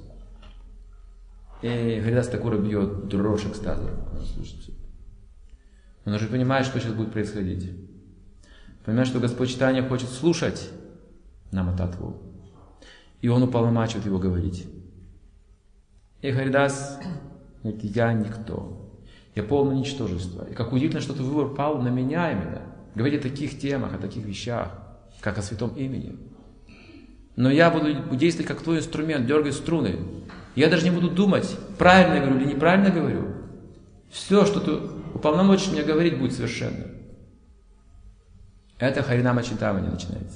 [SPEAKER 1] И Харидас Такура бьет дрожь экстаза. Он слышит все. Он уже понимает, что сейчас будет происходить. Понимает, что Господь Чайтанья хочет слушать Намататтву. И он уполномачивает его говорить. И Харидас говорит: я никто. Я полное ничтожество. И как удивительно, что этот выбор пал на меня именно. Говорить о таких темах, о таких вещах, как о святом имени. Но я буду действовать как твой инструмент, дергать струны. Я даже не буду думать, правильно я говорю или неправильно говорю. Все, что ты уполномочишь меня говорить, будет совершенно. Это Харинама Чинтамани начинается.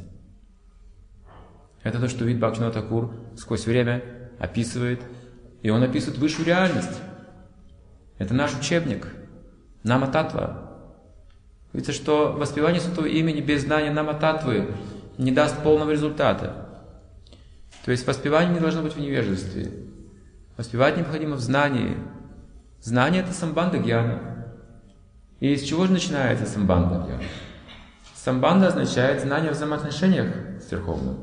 [SPEAKER 1] Это то, что видит Бхактивинода Тхакур сквозь время описывает. И он описывает высшую реальность. Это наш учебник. Нама-таттва. Видите, что воспевание святого имени без знания Нама-таттвы не даст полного результата. То есть воспевание не должно быть в невежестве. Воспевать необходимо в знании. Знание — это самбандха-гьяна. И из чего же начинается самбандха-гьяна? Самбандха означает знание в взаимоотношениях с Верховным.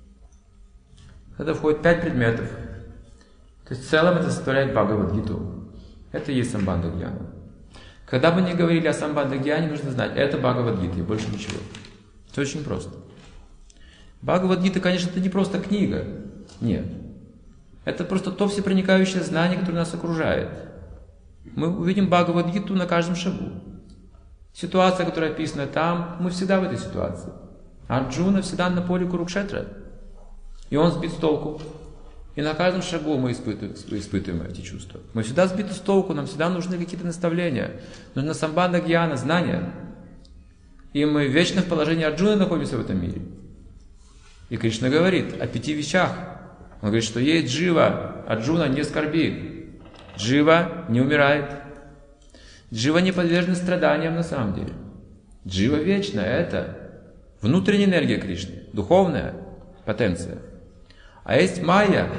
[SPEAKER 1] Это входит пять предметов. То есть в целом это составляет Бхагавад-гиту. Это и есть самбандха-гьяна. Когда бы ни говорили о самбандха-гьяне, нужно знать, это Бхагавад-гита и больше ничего. Это очень просто. Бхагавад-гита, конечно, это не просто книга. Нет. Это просто то всепроникающее знание, которое нас окружает. Мы увидим Бхагавад-гиту на каждом шагу. Ситуация, которая описана там, мы всегда в этой ситуации. Арджуна всегда на поле Курукшетра. И он сбит с толку. И на каждом шагу мы испытываем, испытываем эти чувства. Мы всегда сбиты с толку, нам всегда нужны какие-то наставления. Нужна самбандха-гьяна, знания. И мы вечно в положении Арджуны находимся в этом мире. И Кришна говорит о пяти вещах. Он говорит, что есть джива, Арджуна, не скорби. Джива не умирает. Джива не подвержена страданиям на самом деле. Джива вечна, это внутренняя энергия Кришны, духовная потенция. А есть майя,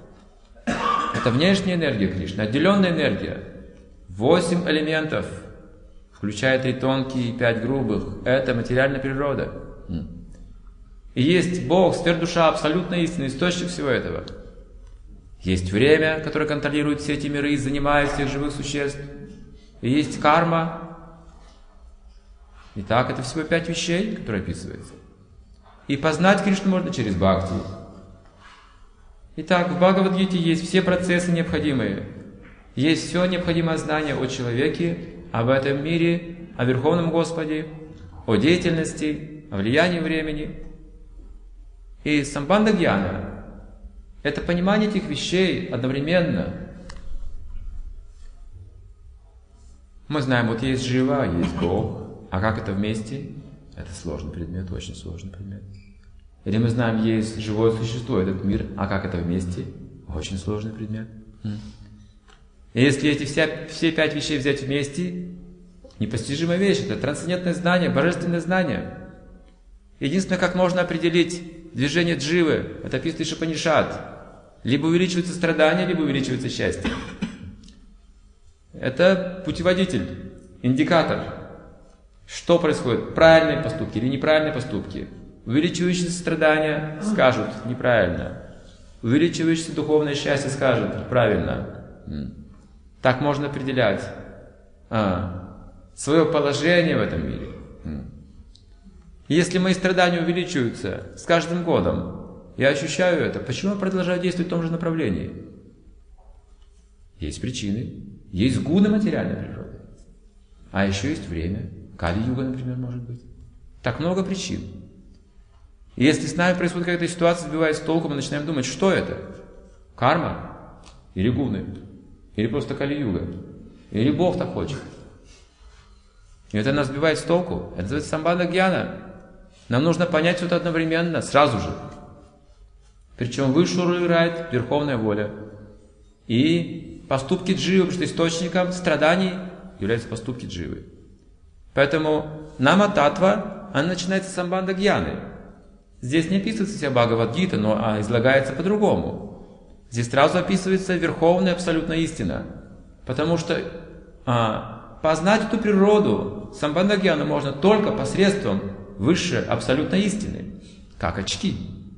[SPEAKER 1] это внешняя энергия Кришны, отделенная энергия. Восемь элементов, включая три тонкие и пять грубых, это материальная природа. И есть Бог, сфер-душа, абсолютно истинный источник всего этого. Есть время, которое контролирует все эти миры и занимает всех живых существ. И есть карма. Итак, это всего пять вещей, которые описываются. И познать Кришну можно через бхакти. Итак, в Бхагавад-гите есть все процессы необходимые. Есть все необходимое знание о человеке, об этом мире, о Верховном Господе, о деятельности, о влиянии времени. И самбандха-гьяна — это понимание этих вещей одновременно. Мы знаем, вот есть Джива, есть Бог. А как это вместе? Это сложный предмет, очень сложный предмет. Или мы знаем, есть живое существо, этот мир. А как это вместе? Очень сложный предмет. И если эти все, все пять вещей взять вместе, непостижимая вещь, это трансцендентное знание, божественное знание. Единственное, как можно определить движение дживы, это описано Ишупанишад. Либо увеличивается страдание, либо увеличивается счастье. Это путеводитель, индикатор. Что происходит? Правильные поступки или неправильные поступки? Увеличивающиеся страдания скажут неправильно. Увеличивающееся духовное счастье скажут правильно. Так можно определять а, свое положение в этом мире. Если мои страдания увеличиваются с каждым годом, я ощущаю это. Почему я продолжаю действовать в том же направлении? Есть причины, есть гуны материальной природы. А еще есть время. Кали-юга, например, может быть. Так много причин. И если с нами происходит какая-то ситуация, сбивает с толку, мы начинаем думать, что это? Карма? Или гуны? Или просто Кали-юга? Или Бог так хочет? И это нас сбивает с толку. Это называется самбандха гьяна. Нам нужно понять все это одновременно, сразу же. Причем выше играет верховная воля. И поступки дживы, потому что источником страданий являются поступки дживы. Поэтому нама-татва, она начинается с самбандха гьяны. Здесь не описывается вся Бхагавад-гита, но а, излагается по-другому. Здесь сразу описывается верховная абсолютная истина. Потому что а, познать эту природу самбандха гьяна можно только посредством высшей абсолютной истины, как очки.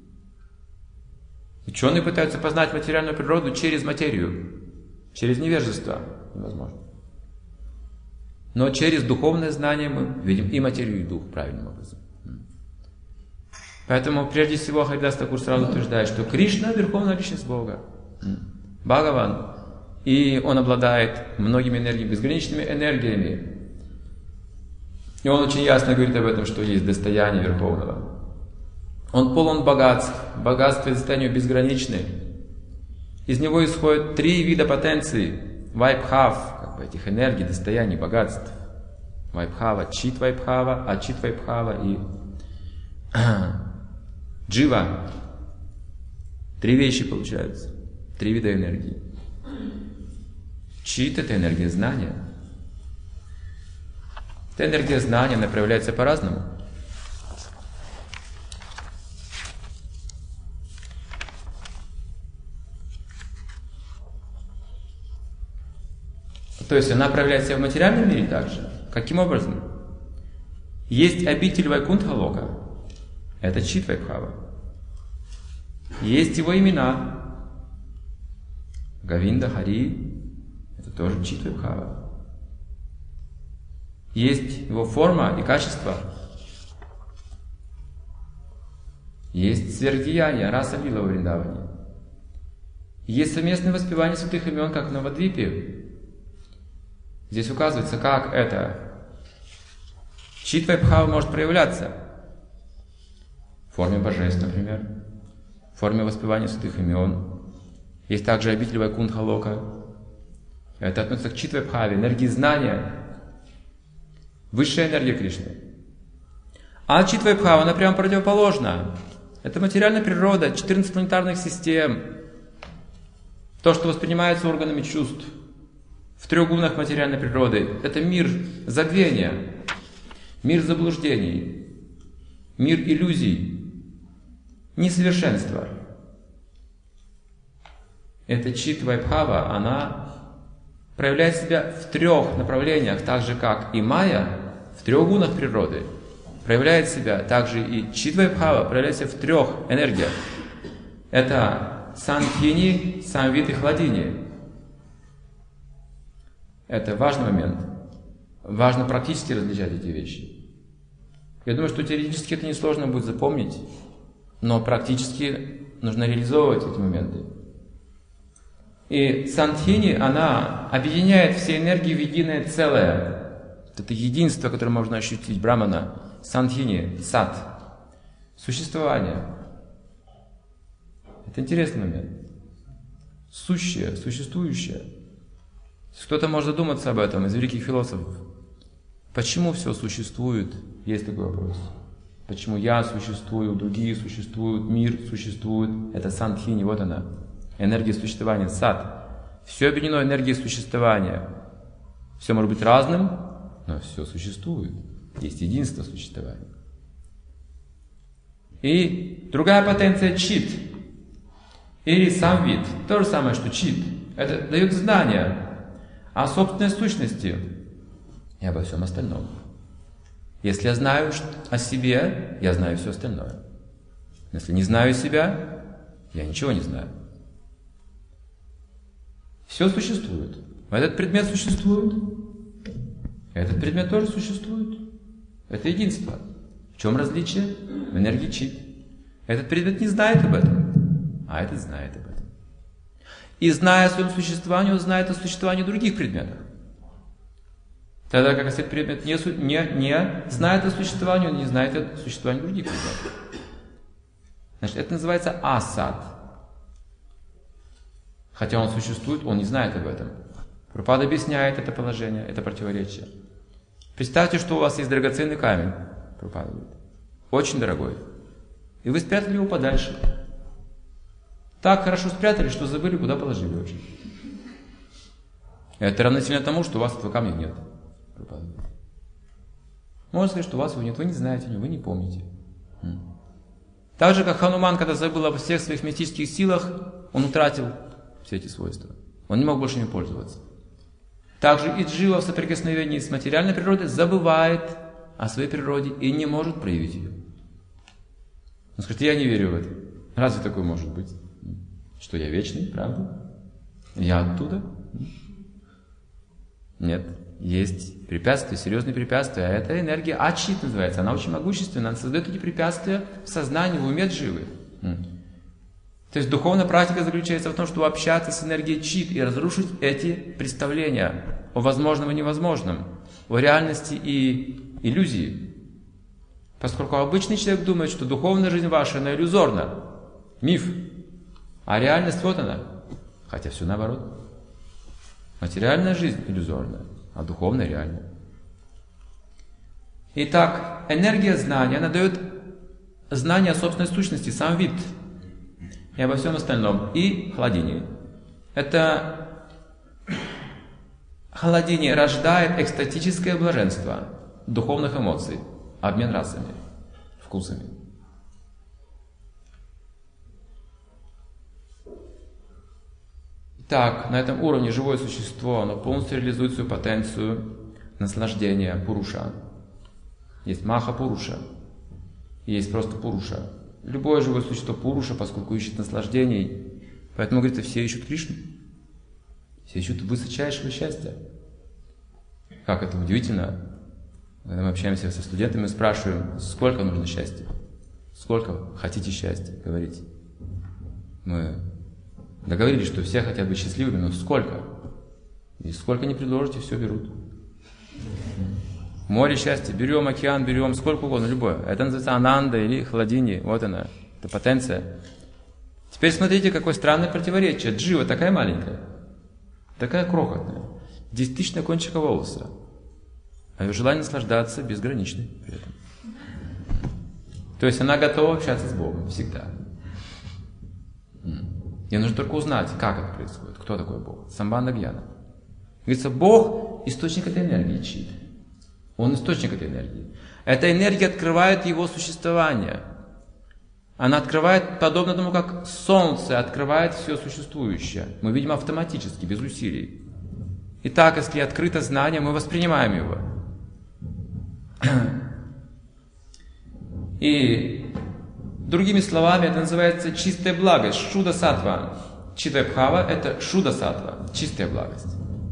[SPEAKER 1] Ученые пытаются познать материальную природу через материю, через невежество. Невозможно. Но через духовное знание мы видим и материю, и дух правильным образом. Поэтому, прежде всего, Харидас Такур сразу утверждает, что Кришна — Верховная Личность Бога. Бхагаван. И Он обладает многими энергиями, безграничными энергиями. И Он очень ясно говорит об этом, что есть достояние Верховного. Он полон богатств. Богатство и достояние безграничны. Из него исходят три вида потенций. Вайбхав, как бы этих энергий, достояний, богатств. Вайбхава, чит вайбхава, ачит вайбхава и джива. Три вещи получаются. Три вида энергии. Чит — это энергия знания. Эта энергия знания, она проявляется по-разному. То есть она проявляется в материальном мире также. Каким образом? Есть обитель Вайкунтха-лока. Это чит вайбхава. Есть его имена. Говинда, Хари. Это тоже чит вайбхава. Есть его форма и качество. Есть сверхдеяние, раса лила в Вриндаване. Есть совместное воспевание святых имен, как в Навадвипе. Здесь указывается, как это чит вайбхава может проявляться. В форме божеств, например. В форме воспевания святых имен. Есть также обитель Вайкунтха-лока. Это относится к чит вайбхаве, энергии знания. Высшая энергия Кришны. А чит вайбхава, она прямо противоположна. Это материальная природа, четырнадцать планетарных систем. То, что воспринимается органами чувств. В трех гунах материальной природы. Это мир забвения, мир заблуждений, мир иллюзий, несовершенства. Эта чит вайбхава, она проявляет себя в трех направлениях, так же как и майя в трех гунах природы. Проявляет себя также и чит вайбхава, проявляет себя в трех энергиях. Это санхини, самвит и хладини. Это важный момент. Важно практически различать эти вещи. Я думаю, что теоретически это несложно будет запомнить, но практически нужно реализовывать эти моменты. И сантхини, она объединяет все энергии в единое целое. Это единство, которое можно ощутить, брамана. Сантхини, сат. Существование. Это интересный момент. Сущее, существующее. Кто-то может задуматься об этом из великих философов. Почему все существует? Есть такой вопрос. Почему я существую, другие существуют, мир существует? Это сантхини, вот она. Энергия существования, сат. Все объединено энергией существования. Все может быть разным, но все существует. Есть единство существования. И другая потенция чит. Или самвит. То же самое, что чит. Это дает знания о собственной сущности и обо всем остальном. Если я знаю о себе, я знаю все остальное. Если не знаю себя, я ничего не знаю. Все существует. Этот предмет существует. Этот предмет тоже существует. Это единство. В чем различие? В энергии чит. Этот предмет не знает об этом, а этот знает об этом. И зная о своем существовании, он знает о существовании других предметов. Тогда как если этот предмет не, не, не знает о существовании, он не знает о существовании других предметов. Значит, это называется асад. Хотя он существует, он не знает об этом. Прабхупада объясняет это положение, это противоречие. Представьте, что у вас есть драгоценный камень, Прабхупада говорит, очень дорогой. И вы спрятали его подальше. Так хорошо спрятали, что забыли, куда положили вообще. Это равносильно тому, что у вас этого камня нет. Можно сказать, что у вас его нет, вы не знаете, вы не помните. Так же, как Хануман, когда забыл обо всех своих мистических силах, он утратил все эти свойства. Он не мог больше ими пользоваться. Также и Джива в соприкосновении с материальной природой забывает о своей природе и не может проявить ее. Он скажет, я не верю в это. Разве такое может быть? Что я вечный, правда? Я оттуда? Нет. Есть препятствия, серьезные препятствия. А это энергия ачит называется. Она очень могущественна. Она создает эти препятствия в сознании, в уме Дживы. То есть духовная практика заключается в том, чтобы общаться с энергией чит и разрушить эти представления о возможном и невозможном, о реальности и иллюзии. Поскольку обычный человек думает, что духовная жизнь ваша, она иллюзорна, миф, а реальность вот она. Хотя все наоборот. Материальная жизнь иллюзорна, а духовная реальна. Итак, энергия знания, она дает знание о собственной сущности, сам вид и обо всем остальном. И холодение. Это холодение рождает экстатическое блаженство духовных эмоций, обмен расами, вкусами. Так, на этом уровне живое существо, оно полностью реализует свою потенцию наслаждения пуруша. Есть маха пуруша, есть просто пуруша. Любое живое существо пуруша, поскольку ищет наслаждений. Поэтому, говорится, все ищут Кришну. Все ищут высочайшего счастья. Как это удивительно. Когда мы общаемся со студентами, мы спрашиваем, сколько нужно счастья? Сколько хотите счастья? Говорите. Мы договорились, что все хотят быть счастливыми, но сколько? И сколько не предложите, все берут. Море счастья, берем океан, берем сколько угодно, любое. Это называется ананда или хладини. Вот она, это потенция. Теперь смотрите, какое странное противоречие. Джива такая маленькая, такая крохотная, десятитысячная кончика волоса. А ее желание наслаждаться безграничной при этом. То есть она готова общаться с Богом всегда. Ей нужно только узнать, как это происходит, кто такой Бог. Самбанда гьяна. Говорится, Бог – источник этой энергии, чит. Он источник этой энергии. Эта энергия открывает его существование. Она открывает, подобно тому, как солнце открывает все существующее. Мы видим автоматически, без усилий. Итак, если открыто знание, мы воспринимаем его. И другими словами, это называется чистая благость, шуда сатва. Читая бхава – это шуда сатва, чистая благость.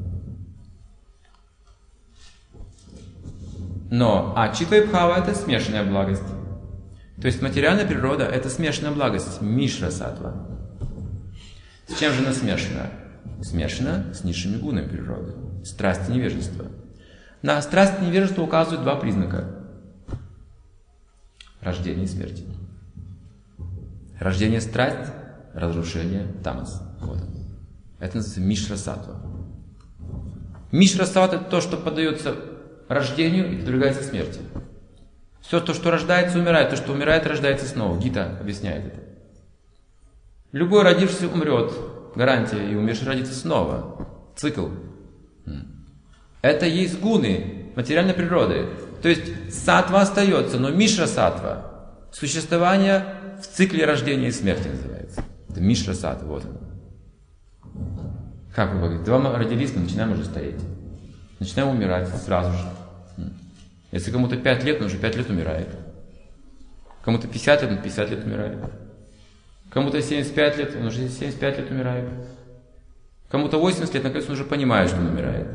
[SPEAKER 1] Но, а читая бхава – это смешанная благость. То есть материальная природа – это смешанная благость, мишра сатва. С чем же она смешана? Смешана с низшими гунами природы, страсть и невежество. На страсть и невежество указывают два признака. Рождение и смерть. Рождение – страсть, разрушение – тамас. Вот. Это называется мишра сатва. Мишра сатва – это то, что поддается рождению и подвергается смерти. Все то, что рождается, умирает. То, что умирает, рождается снова. Гита объясняет это. Любой родившийся умрет. Гарантия. И умерший родится снова. Цикл. Это есть гуны материальной природы. То есть сатва остается, но мишра сатва. Существование в цикле рождения и смерти называется. Это мишра сатва. Вот оно. Как вы говорите? Два родились, мы начинаем уже стареть. Начинаем умирать сразу же. Если кому-то пять лет, он уже пять лет умирает. Кому-то пятьдесят лет, он пятьдесят лет умирает. Кому-то семьдесят пять лет, он уже семьдесят пять лет умирает. Кому-то восемьдесят лет, наконец, он уже понимает, что он умирает.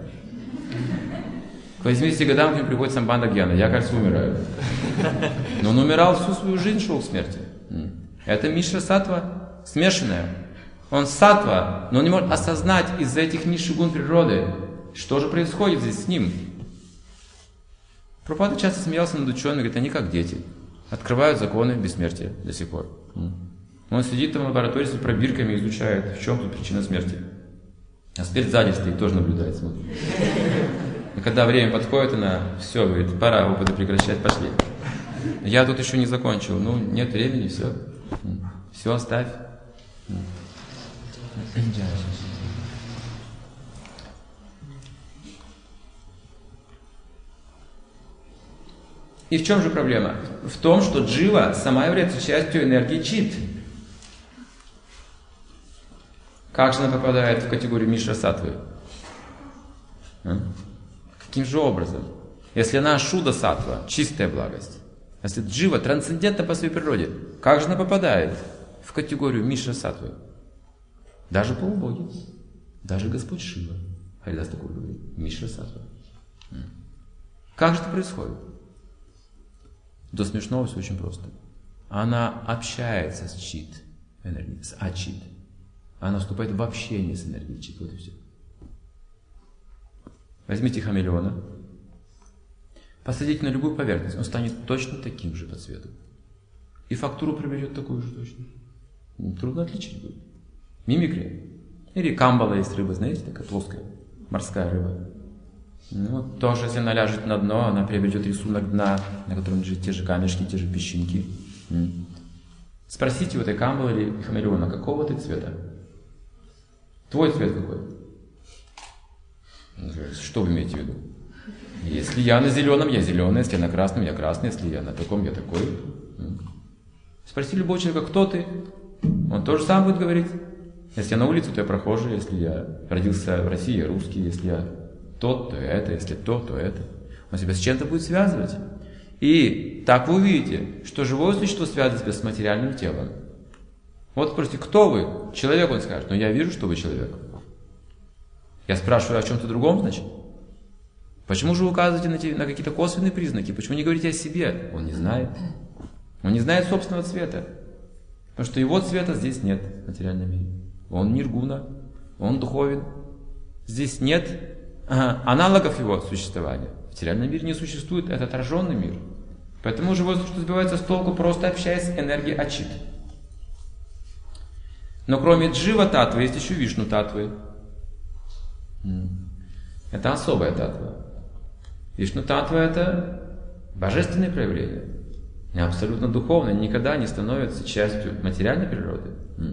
[SPEAKER 1] К восьмидесяти годам к нему приходит самбанда гьяна. Я, кажется, умираю. Но он умирал всю свою жизнь, шел к смерти. Это Мишра Саттва смешанная. Он саттва, но он не может осознать из-за этих низших гун природы, что же происходит здесь с ним. Прабхупада часто смеялся над учеными, говорит, они как дети. Открывают законы бессмертия до сих пор. Он сидит там в лаборатории с пробирками, изучает, в чем тут причина смерти. А теперь сзади стоит, тоже наблюдает, смотрит. И когда время подходит, она, все, говорит, пора опыты прекращать, пошли. Я тут еще не закончил. Ну, нет времени, все. Все, оставь. И в чем же проблема? В том, что джива сама является частью энергии чит. Как же она попадает в категорию Мишра Саттвы? А? Каким же образом? Если она Шуда Саттва, чистая благость, если джива трансцендентна по своей природе, как же она попадает в категорию Мишра Саттвы? Даже полубоги, даже Господь Шива, Харидас такой говорит, Мишра Саттва. Как же это происходит? До смешного все очень просто. Она общается с чит, энергией, с ачит. Она вступает в общение с энергией чит. Вот и все. Возьмите хамелеона, посадите на любую поверхность, он станет точно таким же по цвету. И фактуру приобретет такую же точно. Трудно отличить будет. Мимикрия. Или камбала есть рыба, знаете, такая плоская, морская рыба. Ну, тоже, если она ляжет на дно, она приобретет рисунок дна, на котором лежат те же камешки, те же песчинки. М. Спросите у этой камбалы или хамелеона, какого ты цвета? Твой цвет какой? Что вы имеете в виду? Если я на зеленом, я зеленый, если я на красном, я красный, если я на таком, я такой. Спроси любого человека, кто ты? Он тоже сам будет говорить. Если я на улице, то я прохожий, если я родился в России, я русский, если я тот, то это, если то, то это. Он себя с чем-то будет связывать. И так вы увидите, что живое существо связано себя с материальным телом. Вот спросите, кто вы? Человек, он скажет, но я вижу, что вы человек. Я спрашиваю о чем-то другом, значит. Почему же вы указываете на, те, на какие-то косвенные признаки? Почему не говорите о себе? Он не знает. Он не знает собственного цвета. Потому что его цвета здесь нет в материальном мире. Он ниргуна, он духовен. Здесь нет ага, аналогов его существования. В материальном мире не существует, это отраженный мир. Поэтому живое существо сбивается с толку, просто общаясь с энергией ачит. Но кроме джива татвы есть еще вишну татвы. Это особая татва. Вишну татва это божественное проявление. Абсолютно духовное, никогда не становится частью материальной природы.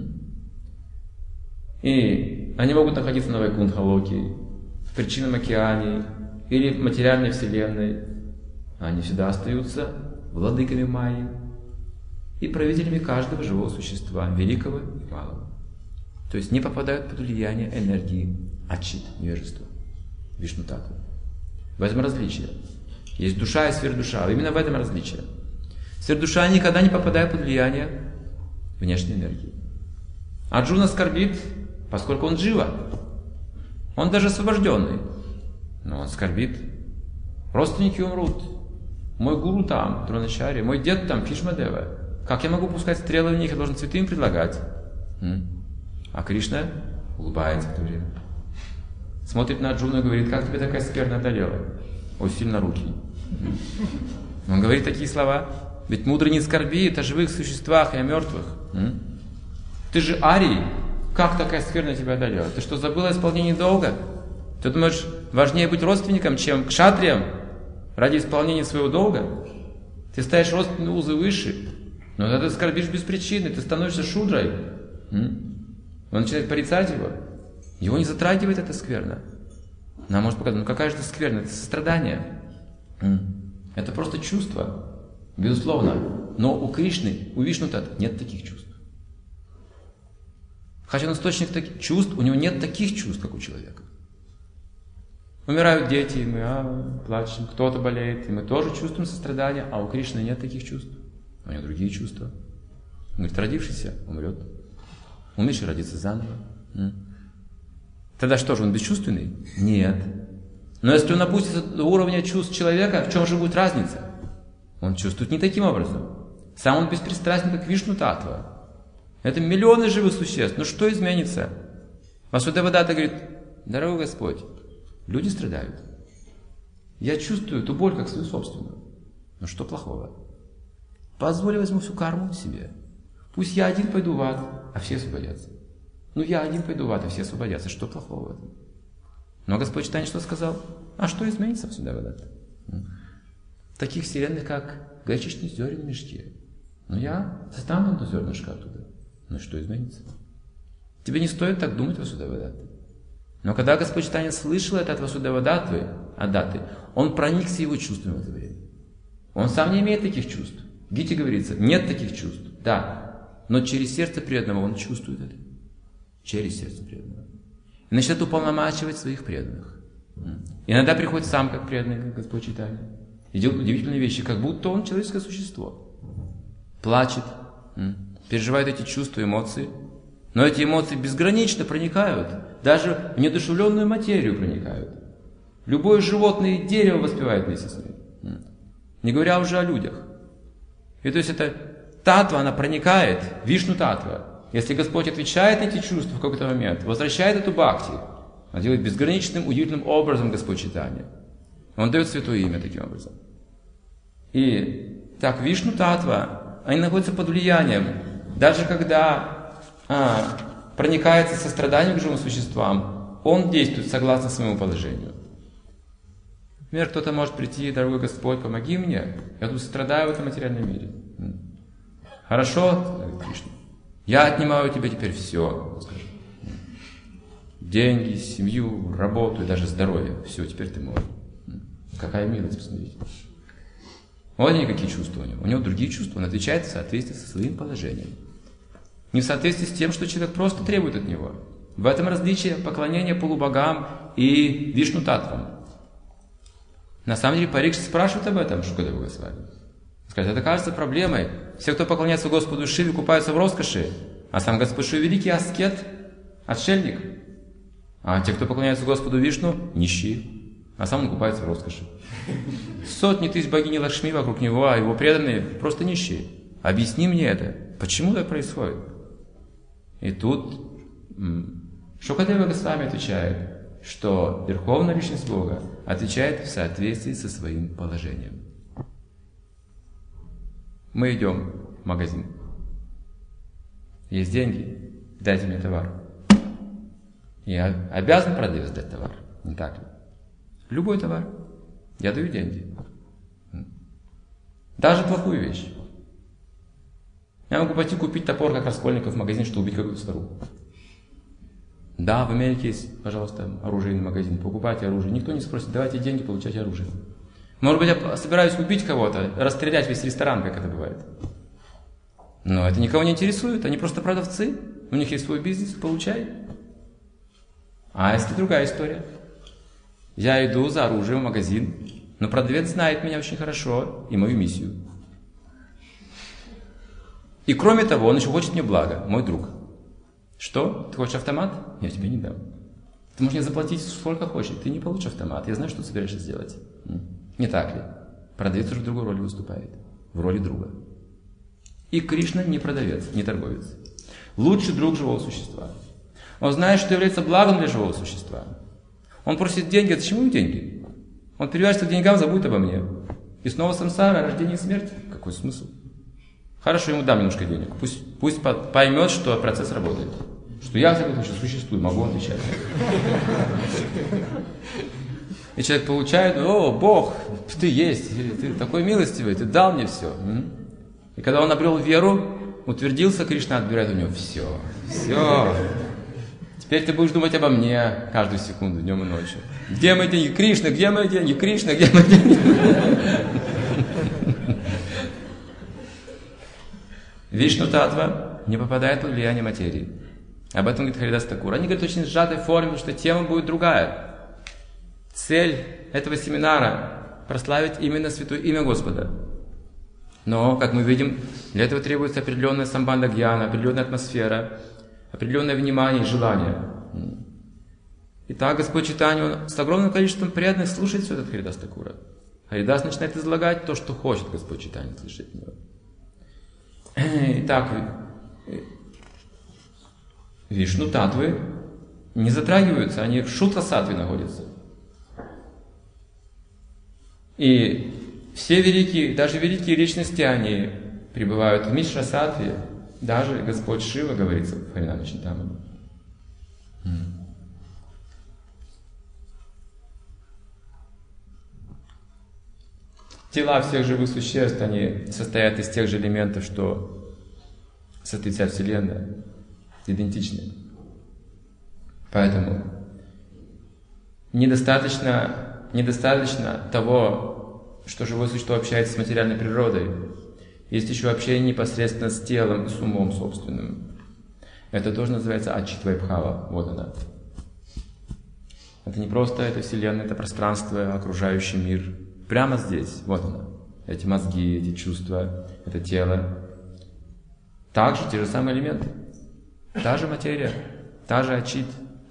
[SPEAKER 1] И они могут находиться на Вайкунтха-локе, в причинном океане или в материальной вселенной. Они всегда остаются владыками Майи и правителями каждого живого существа, великого и малого. То есть не попадают под влияние энергии ачит, невежества, вишну-татвы. В этом различие. Есть душа и сверхдуша. Именно в этом различие. Сверхдуша никогда не попадает под влияние внешней энергии. Арджуна скорбит, поскольку он джива. Он даже освобожденный. Но он скорбит. Родственники умрут. Мой гуру там, Дроначарья, мой дед там, Бхишмадева. Как я могу пускать стрелы в них? Я должен цветы им предлагать. А Кришна улыбается в то время. Смотрит на Арджуну и говорит, как тебе такая скверна одолела? Ой, сильно руки. Он говорит такие слова. Ведь мудрый не скорбит о живых существах и о мертвых. Ты же арий. Как такая скверна тебя одолела? Ты что, забыла исполнение долга? Ты думаешь, важнее быть родственником, чем кшатриям ради исполнения своего долга? Ты ставишь родственные узы выше. Но тогда ты скорбишь без причины. Ты становишься шудрой. Он начинает порицать его. Его не затрагивает эта скверна. Нам может показать, ну какая же это скверна? Это сострадание. Это просто чувство. Безусловно. Но у Кришны, у Вишну-татвы нет таких чувств. Хотя он источник таких чувств, у него нет таких чувств, как у человека. Умирают дети, и мы а, плачем, кто-то болеет, и мы тоже чувствуем сострадание, а у Кришны нет таких чувств. У него другие чувства. Он говорит, родившийся умрет. Умерший родится заново. Тогда что же, он бесчувственный? Нет. Но если он опустится до уровня чувств человека, в чем же будет разница? Он чувствует не таким образом. Сам он беспристрастен, как Вишну-татва. Это миллионы живых существ. Ну что изменится? Васудевадатта говорит: дорогой Господь, люди страдают. Я чувствую эту боль как свою собственную. Ну что плохого? Позволь, возьму всю карму себе. Пусть я один пойду в ад, а все освободятся. Ну я один пойду в ад, а все освободятся. Что плохого в этом? Но Господь Чайтанья что сказал? А что изменится в Васудевадатта? В таких вселенных, как горчичный зерен в мешке. Ну я достану одно зернышко оттуда. Ну что изменится? Тебе не стоит так думать, Васудевадатта. Но когда Господь Чайтанья слышал это от Васудевадатты, от Датты, он проникся его чувствами в это время. Он сам не имеет таких чувств. В Гите говорится, нет таких чувств. Да, но через сердце преданного он чувствует это. Через сердце преданного. И начинает уполномачивать своих преданных. Иногда приходит сам как преданный, как Господь Чайтанья, и делает удивительные вещи, как будто он человеческое существо. Плачет, переживает эти чувства, эмоции. Но эти эмоции безгранично проникают, даже в неодушевленную материю проникают. Любое животное и дерево воспевает вместе с ним. Не говоря уже о людях. И то есть эта татва, она проникает, Вишну татва. Если Господь отвечает на эти чувства в какой-то момент, возвращает эту бхакти, он делает безграничным, удивительным образом Господь Чайтанья. Он дает святое имя таким образом. И так, Вишну татва, они находятся под влиянием. Даже когда а, проникается состраданием к живым существам, он действует согласно своему положению. Например, кто-то может прийти: дорогой Господь, помоги мне, я тут страдаю в этом материальном мире. Хорошо, говорит Кришна, я отнимаю у тебя теперь все, скажем. Деньги, семью, работу и даже здоровье. Все, теперь ты мой. Какая милость, посмотрите. Вот они какие чувства у него. У него другие чувства, он отвечает в соответствии со своим положением. Не в соответствии с тем, что человек просто требует от него. В этом различие поклонения полубогам и Вишну-татвам. На самом деле Парикшит спрашивает об этом Шукадева Госвами. Скажет, это кажется проблемой. Все, кто поклоняется Господу Шиве, купаются в роскоши, а сам Господь Шива великий аскет, отшельник. А те, кто поклоняется Господу Вишну, нищие, а сам он купается в роскоши. Сотни тысяч богини Лакшми вокруг него, а его преданные просто нищие. Объясни мне это. Почему так происходит? И тут Шукадева Госвами отвечает, что Верховная Личность Бога отвечает в соответствии со своим положением. Мы идем в магазин. Есть деньги, дайте мне товар. Я обязан продавец дать товар, не так ли? Любой товар. Я даю деньги. Даже плохую вещь. Я могу пойти купить топор, как Раскольников, в магазин, чтобы убить какую-то старуху. Да, в Америке есть, пожалуйста, оружейный магазин. Покупайте оружие. Никто не спросит, давайте деньги, получайте оружие. Может быть, я собираюсь убить кого-то, расстрелять весь ресторан, как это бывает. Но это никого не интересует. Они просто продавцы. У них есть свой бизнес, получай. А если другая история? Я иду за оружием в магазин, но продавец знает меня очень хорошо и мою миссию. И кроме того, он еще хочет мне блага, мой друг. Что? Ты хочешь автомат? Я тебе не дам. Ты можешь мне заплатить сколько хочешь, ты не получишь автомат. Я знаю, что ты собираешься сделать. Не так ли? Продавец уже в другой роли выступает. В роли друга. И Кришна не продавец, не торговец. Лучший друг живого существа. Он знает, что является благом для живого существа. Он просит деньги, а зачем ему деньги? Он привяжется к деньгам, забудет обо мне. И снова самсара, рождение и смерть. Какой смысл? Хорошо, ему дам немножко денег. Пусть, пусть поймет, что процесс работает. Что я, в всяком случае, существую, могу отвечать. И человек получает: о, Бог, ты есть, ты такой милостивый, ты дал мне все. И когда он обрел веру, утвердился, Кришна отбирает у него все. Все. Теперь ты будешь думать обо мне каждую секунду, днем и ночью. Где мои деньги? Кришна, где мои деньги? Кришна, где мои деньги? Вишну татва не попадает под влияние материи. Об этом говорит Харидас Такур. Они говорят очень сжатой форме, потому что тема будет другая. Цель этого семинара – прославить именно святое имя Господа. Но, как мы видим, для этого требуется определенная самбандха гьяна, определенная атмосфера, определенное внимание и желание. Итак, Господь Чайтанья с огромным количеством преданных слушает все это Харидас Такура. Харидас начинает излагать то, что хочет Господь Чайтанья слышать от него. Итак, Вишну-татвы не затрагиваются, они в шутра-саттве находятся. И все великие, даже великие личности, они пребывают в мишра-саттве. Даже Господь Шива, говорится в Харинама Чинтамани. Тела всех живых существ, они состоят из тех же элементов, что состоит вся Вселенная, идентичны. Поэтому недостаточно, недостаточно того, что живое существо общается с материальной природой. Есть еще общение непосредственно с телом и с умом собственным. Это тоже называется ачитвайбхава. Вот она. Это не просто это Вселенная, это пространство, окружающий мир. Прямо здесь, вот она. Эти мозги, эти чувства, это тело. Также те же самые элементы. Та же материя, та же ачит.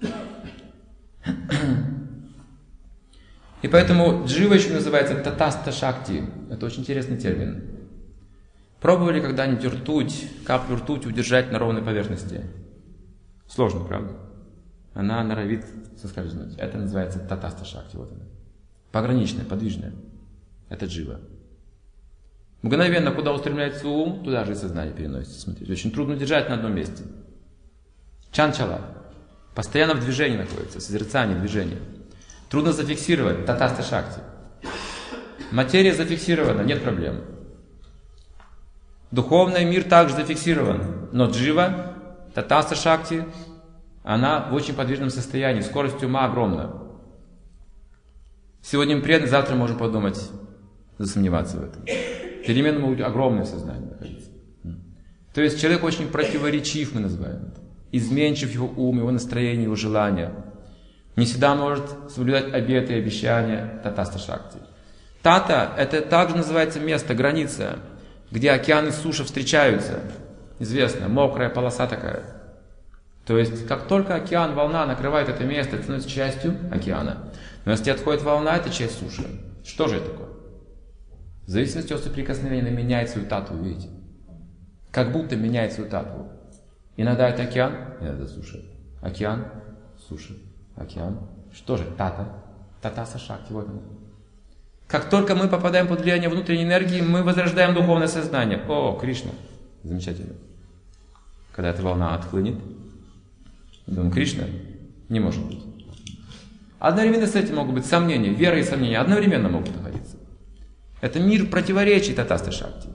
[SPEAKER 1] И поэтому джива еще называется татаста шакти. Это очень интересный термин. Пробовали когда-нибудь ртуть, каплю ртути удержать на ровной поверхности? Сложно, правда? Она норовит соскользнуть. Это называется татаста шакти. Вот она. Пограничная, подвижная. Это джива. Мгновенно, куда устремляется ум, туда же и сознание переносится. Смотрите, очень трудно держать на одном месте. Чанчала. Постоянно в движении находится, созерцание, движение. Трудно зафиксировать. Татаста шакти. Материя зафиксирована, нет проблем. Духовный мир также зафиксирован. Но джива, татаста шакти, она в очень подвижном состоянии. Скорость ума огромна. Сегодня мы преданы, завтра можем подумать, засомневаться в этом. Перемены могут огромное в сознании находиться. То есть человек очень противоречив, мы называем это. Изменчив его ум, его настроение, его желания. Не всегда может соблюдать обеты и обещания татаста шакти. Тата — это также называется место, граница, где океан и суша встречаются. Известно, мокрая полоса такая. То есть, как только океан, волна накрывает это место, это становится частью океана. Но если отходит волна, это часть суши. Что же это такое? В зависимости от соприкосновения меняет свою татву, видите? Как будто меняет свою татву. Иногда это океан, иногда суша. Океан, суша, океан. Что же? Тата. Татаса шакти. Вот он. Как только мы попадаем под влияние внутренней энергии, мы возрождаем духовное сознание. О, Кришна. Замечательно. Когда эта волна отхлынет, думаю, Кришна не может быть. Одновременно с этим могут быть сомнения, вера и сомнения одновременно могут находиться. Это мир противоречий татаста шакти.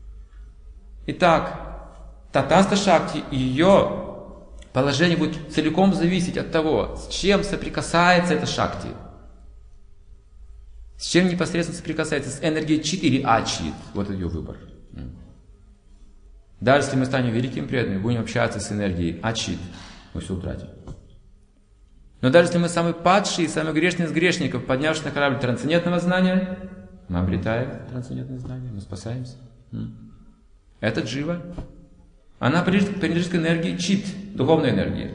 [SPEAKER 1] Итак, татаста шакти и ее положение будет целиком зависеть от того, с чем соприкасается эта шакти. С чем непосредственно соприкасается? С энергией чит или ачит. Вот ее выбор. Даже если мы станем великим преданным, будем общаться с энергией ачит, мы все утратим. Но даже если мы самый падший, самый грешный из грешников, поднявшись на корабль трансцендентного знания, мы обретаем трансцендентное знание, мы спасаемся. Это джива. Она принадлежит к энергии чит, духовной энергии.